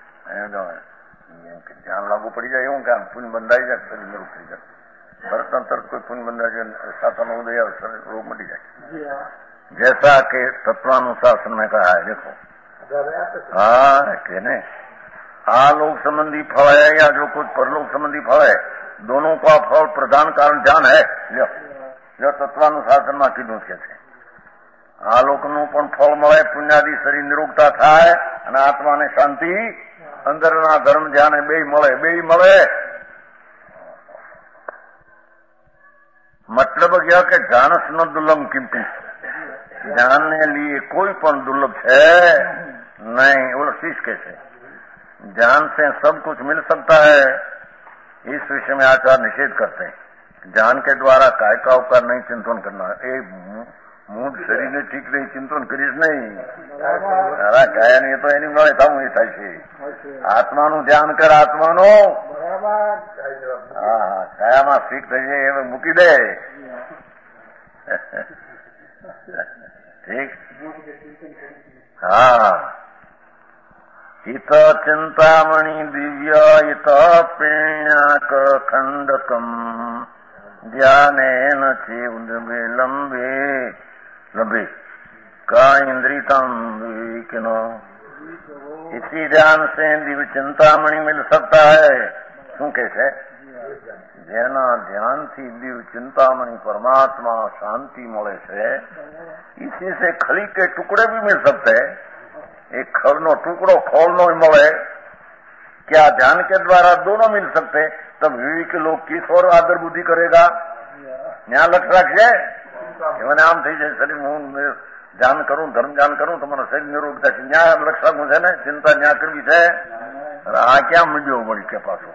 ધ્યાન લાગુ પડી જાય એવું કામ પુण्य બંધાઈ જાય, શરીર નિરોગ થઈ જાય. બર્તન તરફ કોઈ પુण्य બંધાઈ જાય, साधन उदय रोग मटी जाए. जैसा कि तत्वानुशासन में कहा है. देखो हाँ कि नहीं, आलोक संबंधी फल है या जो कुछ परलोक संबंधी फल है, दोनों का फल प्रधान कारण ध्यान है. जो तत्वानुशासन में कीधुं के छे आलोकનું પણ ફળ મળે, પુણ્યાદિ શરીર નિરોગતા થાય અને આત્માને શાંતિ, અંદરના ધર્મ ધ્યાન બે મળે. मतलब यह कि जानस न दुर्लभ कीमती, जानने लिए कोई पण दुर्लभ है नहीं. वो शीश के से ज्ञान से सब कुछ मिल सकता है, इस विषय में आचार्य निषेध करते हैं. ज्ञान के द्वारा काय का उपकार नहीं चिंतन करना. મૂળ શરીરને ઠીક નહીં, ચિંતન કરીશ નહીં. કાયા ને તો એની મળે થવું એ થાય છે. આત્માનું ધ્યાન કર, આત્માનું. હા, કાયામાં ઠીક થઈ જાય એ મૂકી દે. ઠીક. હા, હિત ચિંતામણી દિવ્ય હિત પ્રેણ્યાક ખંડકમ ध्यानेन चेवुदे लंबे का इंद्रियतम विकिनो. इसी ध्यान से दिव्य चिंतामणि मिल सकता है. શું કે છે? જેના ધ્યાનથી દિવ્ય चिंतामणि परमात्मा शांति મળે છે. इसी से खली के टुकड़े भी मिल सकते हैं. एक खरनो टुकड़ो खोलनो મળે, क्या ध्यान के द्वारा दोनों मिल सकते. तब विवेक लोग किस और आदर बुद्धि करेगा? न्याय लक्ष्य रखे मैंने आम थी जाए शरीर हूँ ध्यान करूं, धर्म ध्यान करूं तो मारा शरीर निरोगता है. न्याय लक्ष्य रखू है ने, चिंता न्याय करवी है. आ क्या मुझे बड़ी के पास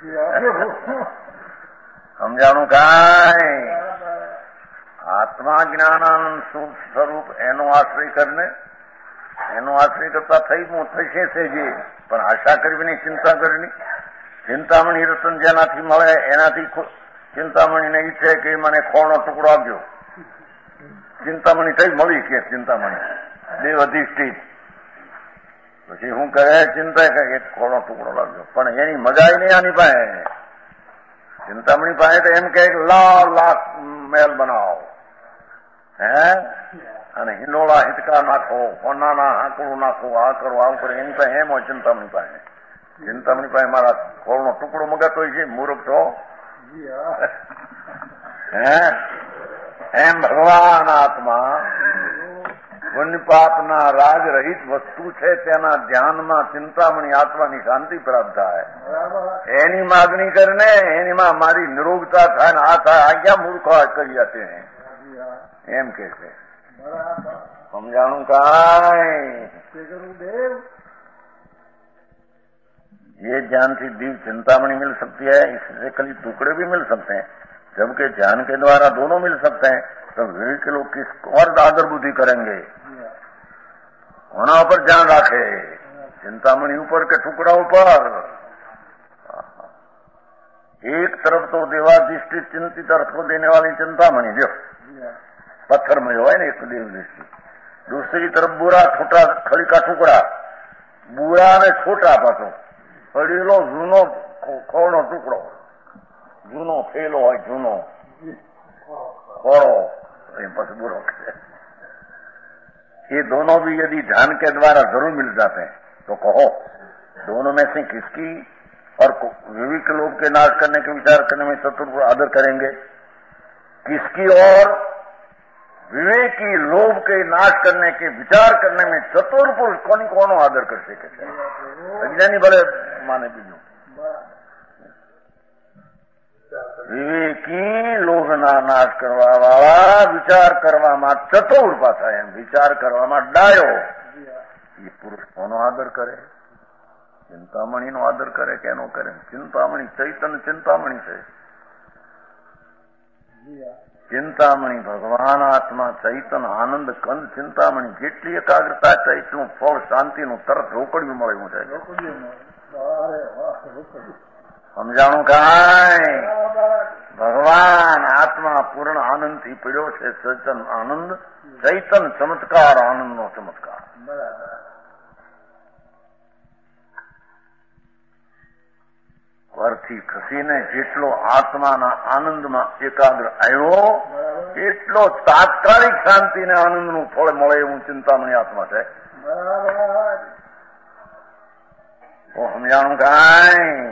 समझाणु काई. आत्मा ज्ञानानंद स्वरूप एनो आश्रय करने, एनो आश्रय करता थई थशे सेजे, पण आशा करवी नहीं, चिंता करनी. चिंतामणी रतन जेनाथी મળે એનાથી ચિંતામણીને ઈચ્છે કે મને ખોળનો ટુકડો આપજો. ચિંતામણી થઈ મળી કે ચિંતામણી દેવ અધિષ્ઠિત. પછી હું કહે ચિંતા કે એક ખોળનો ટુકડો લાવજો, પણ એની મજાઈ નહીં આની પાસે. ચિંતામણી પાસે તો એમ કે લાખ મહેલ બનાવો. હે અને હિંડોળા હિતકા નાખો, કોનાના આંકડું નાખો, આ કરો આવું કરો, એની પાસે એમ હોય ચિંતામણી પાસે. ચિંતામણી પાસે મારા ખોળનો ટુકડો મગાતો હોય છે, મૂર્ખ છો. હે એમ ભગવાન આત્મા પુણ્ય પાપના રાજ રહિત વસ્તુ છે, તેના ધ્યાનમાં ચિંતામણી આત્માની શાંતિ પ્રાપ્ત થાય. એની માગણી કરીને એનીમાં મારી નિરોગતા થાય ને આ થાય, આ ક્યાં મૂર્ખો કરી જાતે એમ કે છે. સમજાણું કાંઈ? ये ज्ञान से दिव्य चिंतामणि मिल सकती है, इससे कल टुकड़े भी मिल सकते हैं, जबकि ज्ञान के द्वारा दोनों मिल सकते हैं. तो विवेक के लोग किस और आदर बुद्धि करेंगे, होना पर ध्यान रखे. चिंतामणि ऊपर के टुकड़ा ऊपर. एक तरफ तो देवाधिष्ठित चिंतित अर्थ को देने वाली चिंतामणि जो पत्थर में जो है ना एक देव दृष्टि, दूसरी तरफ बुरा छोटा खड़ी का टुकड़ा, बुरा ने छोटा पाछो પડેલો જૂનો ખોળનો ટુકડો, જૂનો થયેલો હોય, જૂનો ખોળો बस बुरो. ये दोनों भी यदि ध्यान के द्वारा जरूर मिल जाते हैं तो कहो दोनों में से किसकी और विवेक लोभ के नाश करने के विचार करने में चतुर आदर करेंगे, किसकी और विवेकी लोभ के नाश करने के विचार करने में चतुर पुरुष કોનો આદર કરશે કે છે. અજ્ઞાની ભલે માને બીજું. વિવેકી લોભના નાશ કરવા વાળા વિચાર કરવામાં ચતુર પાછા, એમ વિચાર કરવામાં ડાયો. એ પુરુષ કોનો આદર કરે? ચિંતામણીનો આદર કરે કે એનો કરે? ચિંતામણી ચૈતન્ય ચિંતામણી છે. ચિંતામણી ભગવાન આત્મા ચૈતન આનંદ કંદ ચિંતામણી જેટલી એકાગ્રતા ચૈતનું ફળ શાંતિનું તરત રોકડ્યું મળે એવું છે. સમજાણું કાંઈ? ભગવાન આત્મા પૂર્ણ આનંદથી પીડ્યો છે. ચૈતન આનંદ, ચૈતન ચમત્કાર, આનંદનો ચમત્કાર. પરથી ખસીને જેટલો આત્માના આનંદમાં એકાગ્ર આવ્યો એટલો તાત્કાલિક શાંતિને આનંદનું ફળ મળે એવું ચિંતામણી આત્મા છે. તો સમજાણું કાંઈ?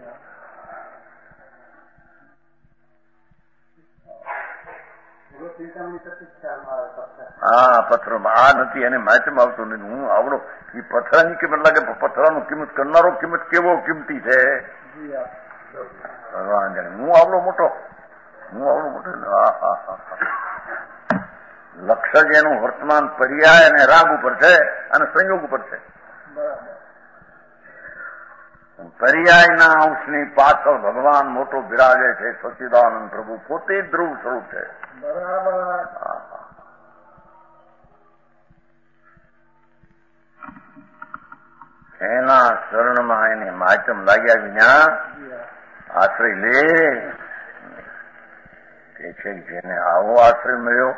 હા, પથ્થર આ નથી, એને માચમ આવતું નથી. હું આવડો એ પથરાની કિંમત લાગે, પથરાનું કિંમત કરનારો કિંમત કેવો કિંમતી છે ભગવાન જાણે. હું આવડો મોટો લક્ષ્ય જેનું વર્તમાન પર્યાય અને રાગ ઉપર છે અને સંયોગ ઉપર છે. પર્યાયના અંશની પાછળ ભગવાન મોટો બિરાજે છે. સચ્ચિદાનંદ પ્રભુ પોતે ધ્રુવ સ્વરૂપ છે. એના શરણમાં એને માચમ લાગ્યા વિના આશ્રય લે કે છે. જેને આવો આશ્રય મળ્યો,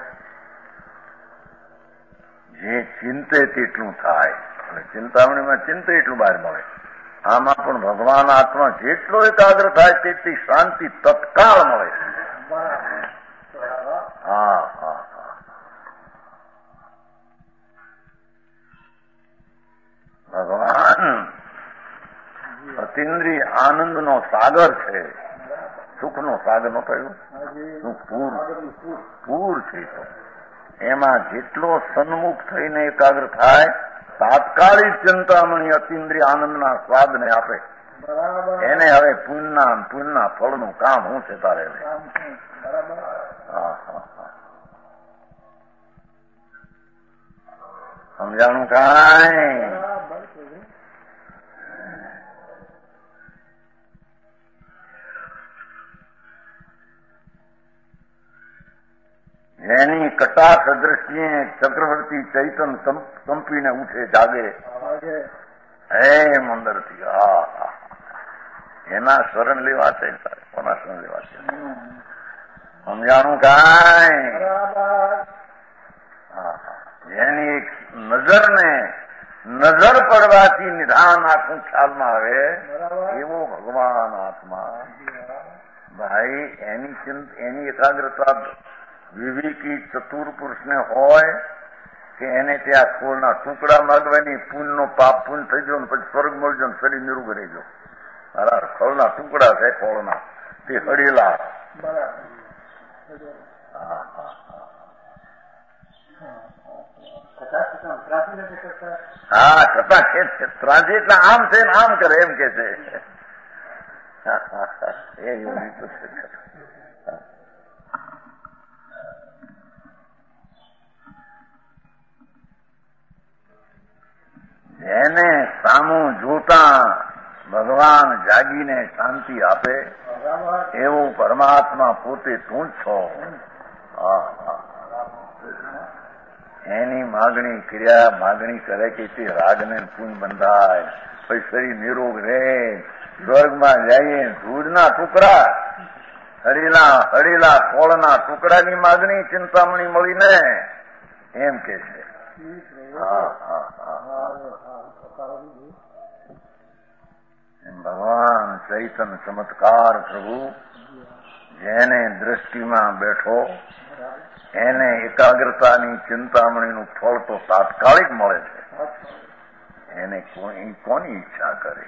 જે ચિંતે તેટલું થાય. અને ચિંતામણીમાં ચિંતે એટલું બહાર મળે. આમાં પણ ભગવાન આત્મા જેટલો એકાગ્ર થાય તેટલી શાંતિ તત્કાળ મળે. હા હા ભગવાન અતિન્દ્રિય આનંદનો સાગર છે. સુખનો સાગર નો કહ્યું, પૂર છે. એમાં જેટલો સન્મુખ થઈને એકાગ્ર થાય તાત્કાલિક ચિંતામણી અતિન્દ્રિય આનંદના સ્વાદને આપે. એને હવે પુણ્યના ફળનું કામ હું છે તારે. સમજાણું કાંઈ? એની કટાક્ષ દ્રષ્ટિએ ચક્રવર્તી ચૈતન કંપીને ઉઠે, જાગે એમ અંદરથી. એના શરણ લેવા છે. કોના શરણ લેવા છે? સમજાણું કાંઈ? એની એક નજર પડવાથી નિધાન આખું ખ્યાલમાં આવે એવો ભગવાન આત્મા. ભાઈ એની એકાગ્રતા વિવેકી ચતુર પુરુષને હોય કે એને ત્યાં ખોળના ટુકડા માગવાની પુણ્યનો પાપ પુણ્ય થઈ ગયો ને પછી સ્વર્ગ મળજો ને શરીર નિરૂગ રહી ગયો. મારા ખોળના ટુકડા છે ખોળના તે હળેલા. હા છતાં ત્રાસી એટલે આમ છે ને આમ કરે એમ કે છે. એ યોગી તો છે. જેને સામું જોતા ભગવાન જાગીને શાંતિ આપે એવું પરમાત્મા પોતે તું જ છો. એની માગણી ક્રિયા માગણી કરે કે તે રાગને પૂન બંધાય પછી શરીર નિરોગ રહે સ્વર્ગમાં જઈએ. દૂધના ટુકડા હળેલા ફળના ટુકડાની માગણી ચિંતામણી મળીને એમ કે છે. ભગવાન ચૈતન્ય ચમત્કાર પ્રભુ જેને દ્રષ્ટિમાં બેઠો એને એકાગ્રતાની ચિંતામણીનું ફળ તો તાત્કાલિક મળે છે. એને કોની ઈચ્છા કરે?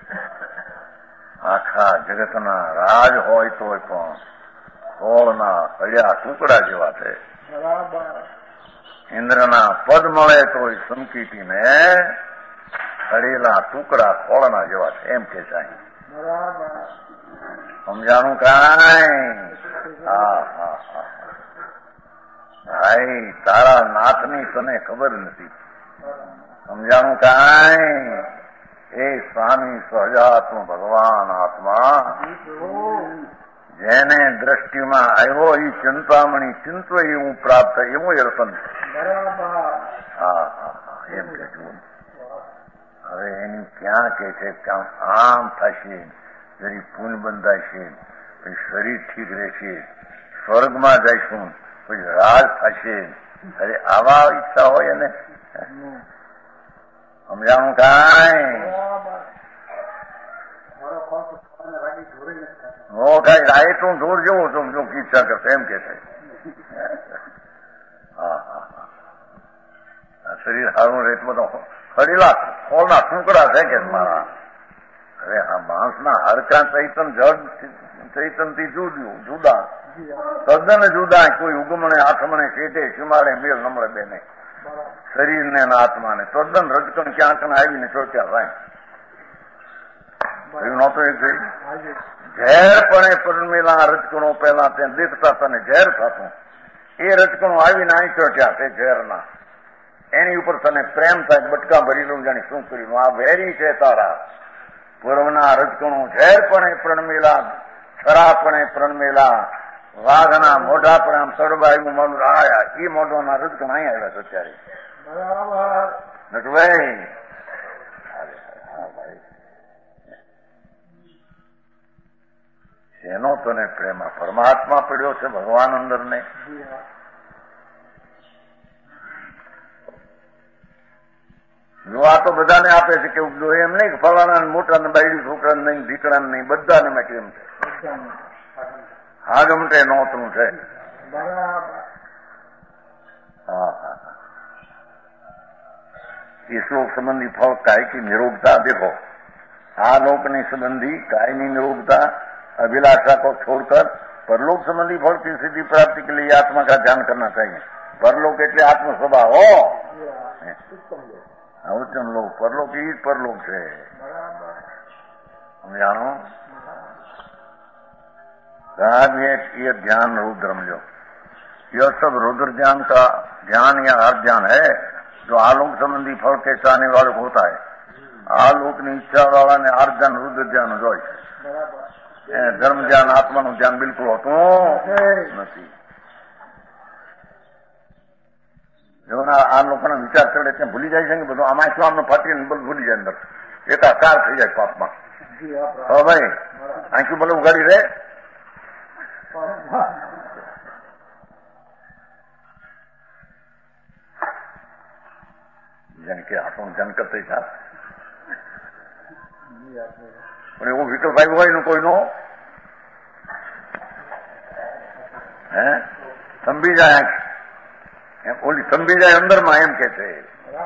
આખા જગતના રાજ હોય તોય પણ ખોળના હળિયા ટુકડા જેવા છે. ઇન્દ્રના પદ મળે તોય સંકીટીને હળેલા ટુકડા ખોળના જેવા છે એમ કે છે. સમજાણું કાંઈ? ભાઈ તારા નાથની તને ખબર નથી. સમજાણું કાંઈ? એ સ્વામી સહજાત્મ ભગવાન આત્મા જેને દ્રષ્ટિમાં આવ્યો એ ચિંતામણી ચિંતો એવું પ્રાપ્ત થાય એવું એ રતન છે. એમ કે છું. હવે એની ક્યાં કે છે આમ થશે જરી પૂન બંધાશે પછી શરીર ઠીક રહેશે સ્વર્ગમાં જઈશું પછી રાજ થશે. અરે આવા ઈચ્છા હોય એને સમજાણું કાંઈ? કઈ રાયતું જોર જેવું છું જો ઈચ્છા કરશે એમ કે છે. શરીર સારું રહે બધો હળેલા ખોળના ટુકડા છે કે મારા. હવે આ માણસના હરકા ચૈતન જડ ચૈતનથી જુદા તદ્દન જુદા. કોઈ ઉગમણે આઠમણે શેઠે શિમાળે મેળ નમળે બે નહીં. શરીરને આત્માને તદ્દન રજકણ ક્યાંક આવીને ચોટ્યા થાય. નહોતો એક ઝેરપણે પરમેલા રજકણો પહેલા ત્યાં દેખતા તને ઝેર થતું એ રજકણો આવીને અહીં ચોટ્યા તે ઝેરના એની ઉપર તને પ્રેમ થાય બટકા ભરી લઉં જાણે શું કર્યું આ વેરી છે તારા પૂર્વના રજકણો ઝેરપણે પ્રણમેલા છરાપણે પ્રણમેલા વાઘના મોઢા પણ આમ સડબાયું મોઢું આયા એ મોઢોના રજકણ અહીં આવ્યા છે અત્યારે. નટભાઈ એનો તને પ્રેમ પરમાત્મા પડ્યો છે ભગવાન અંદર ને. જો આ તો બધાને આપે છે કે એમ નહીં કે ફલાણા મોટા ને બાયડી છોકરા નહીં દીકરા નહીં બધાને મેં કેમ છે હા ગમતે નોતનું છે. इस लोक संबंधी फल काय की निरोगता देखो. आलोकनी संबंधी कायनी निरोगता अभिलाषा को छोड़कर परलोक संबंधी फल की सिद्धि प्राप्ति के लिए आत्मा का ध्यान करना चाहिए. परलोक એટલે આત્મ સ્વભાવ હો ઉત્તમ લોક પરલોક એ જ પરલોક છે. हम जानो ये ध्यान रुद्र समझो. यह सब रुद्र ध्यान का ध्यान या अर्थ ध्यान है जो आलोक संबंधी फल के चाहने वाले को होता है. आलोक ની ઈચ્છા વાળાને આર્થ ધ્યાન રુદ્ર ધ્યાન જ હોય. ધર્મ ધ્યાન આત્માનું ધ્યાન બિલકુલ હોતું નથી. જો આ લોકોના વિચાર ચડે ત્યાં ભૂલી જાય છે કે બધું આમાં શું આમને ફાટીને બધું ભૂલી જાય અંદર એકાકાર થઈ જાય પાપમાં. હા ભાઈ આંખી ભલે ઉગાડી રહે જેમ કે આપણું ધ્યાન કરતા હતા પણ એવું વિકલ્પ હોય ને કોઈનો હે સંભી જાય ઓલી સંભી જાય અંદરમાં એમ કે છે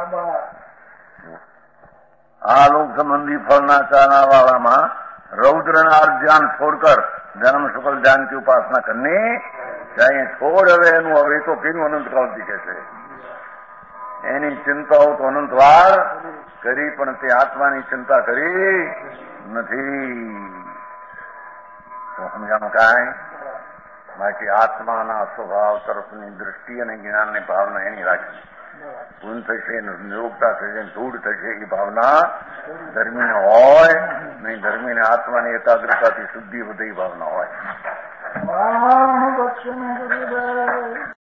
આ લોક સંબંધી फलना चाहना वालाમાં रौद्रना ज्ञान छोड़कर जन्म शुक्ल ज्ञान की उपासना करनी चाहिए। छोड़ હવે એનું હવે તો કેનું અનંતકાળથી કે છે એની ચિંતાઓ તો અનંતવાર કરી પણ તે આત્માની ચિંતા કરી નથી તો સમજાણું કાંઈ બાકી આત્માના સ્વભાવ તરફની દૃષ્ટિ અને જ્ઞાનની ભાવના એની રાખી પૂર્ણ થશે નિરોગતા થશે ધૂળ થશે એ ભાવના ધર્મીને હોય નહીં ધર્મીને આત્માની એકાગ્રતાથી શુદ્ધિ વધે એ ભાવના હોય।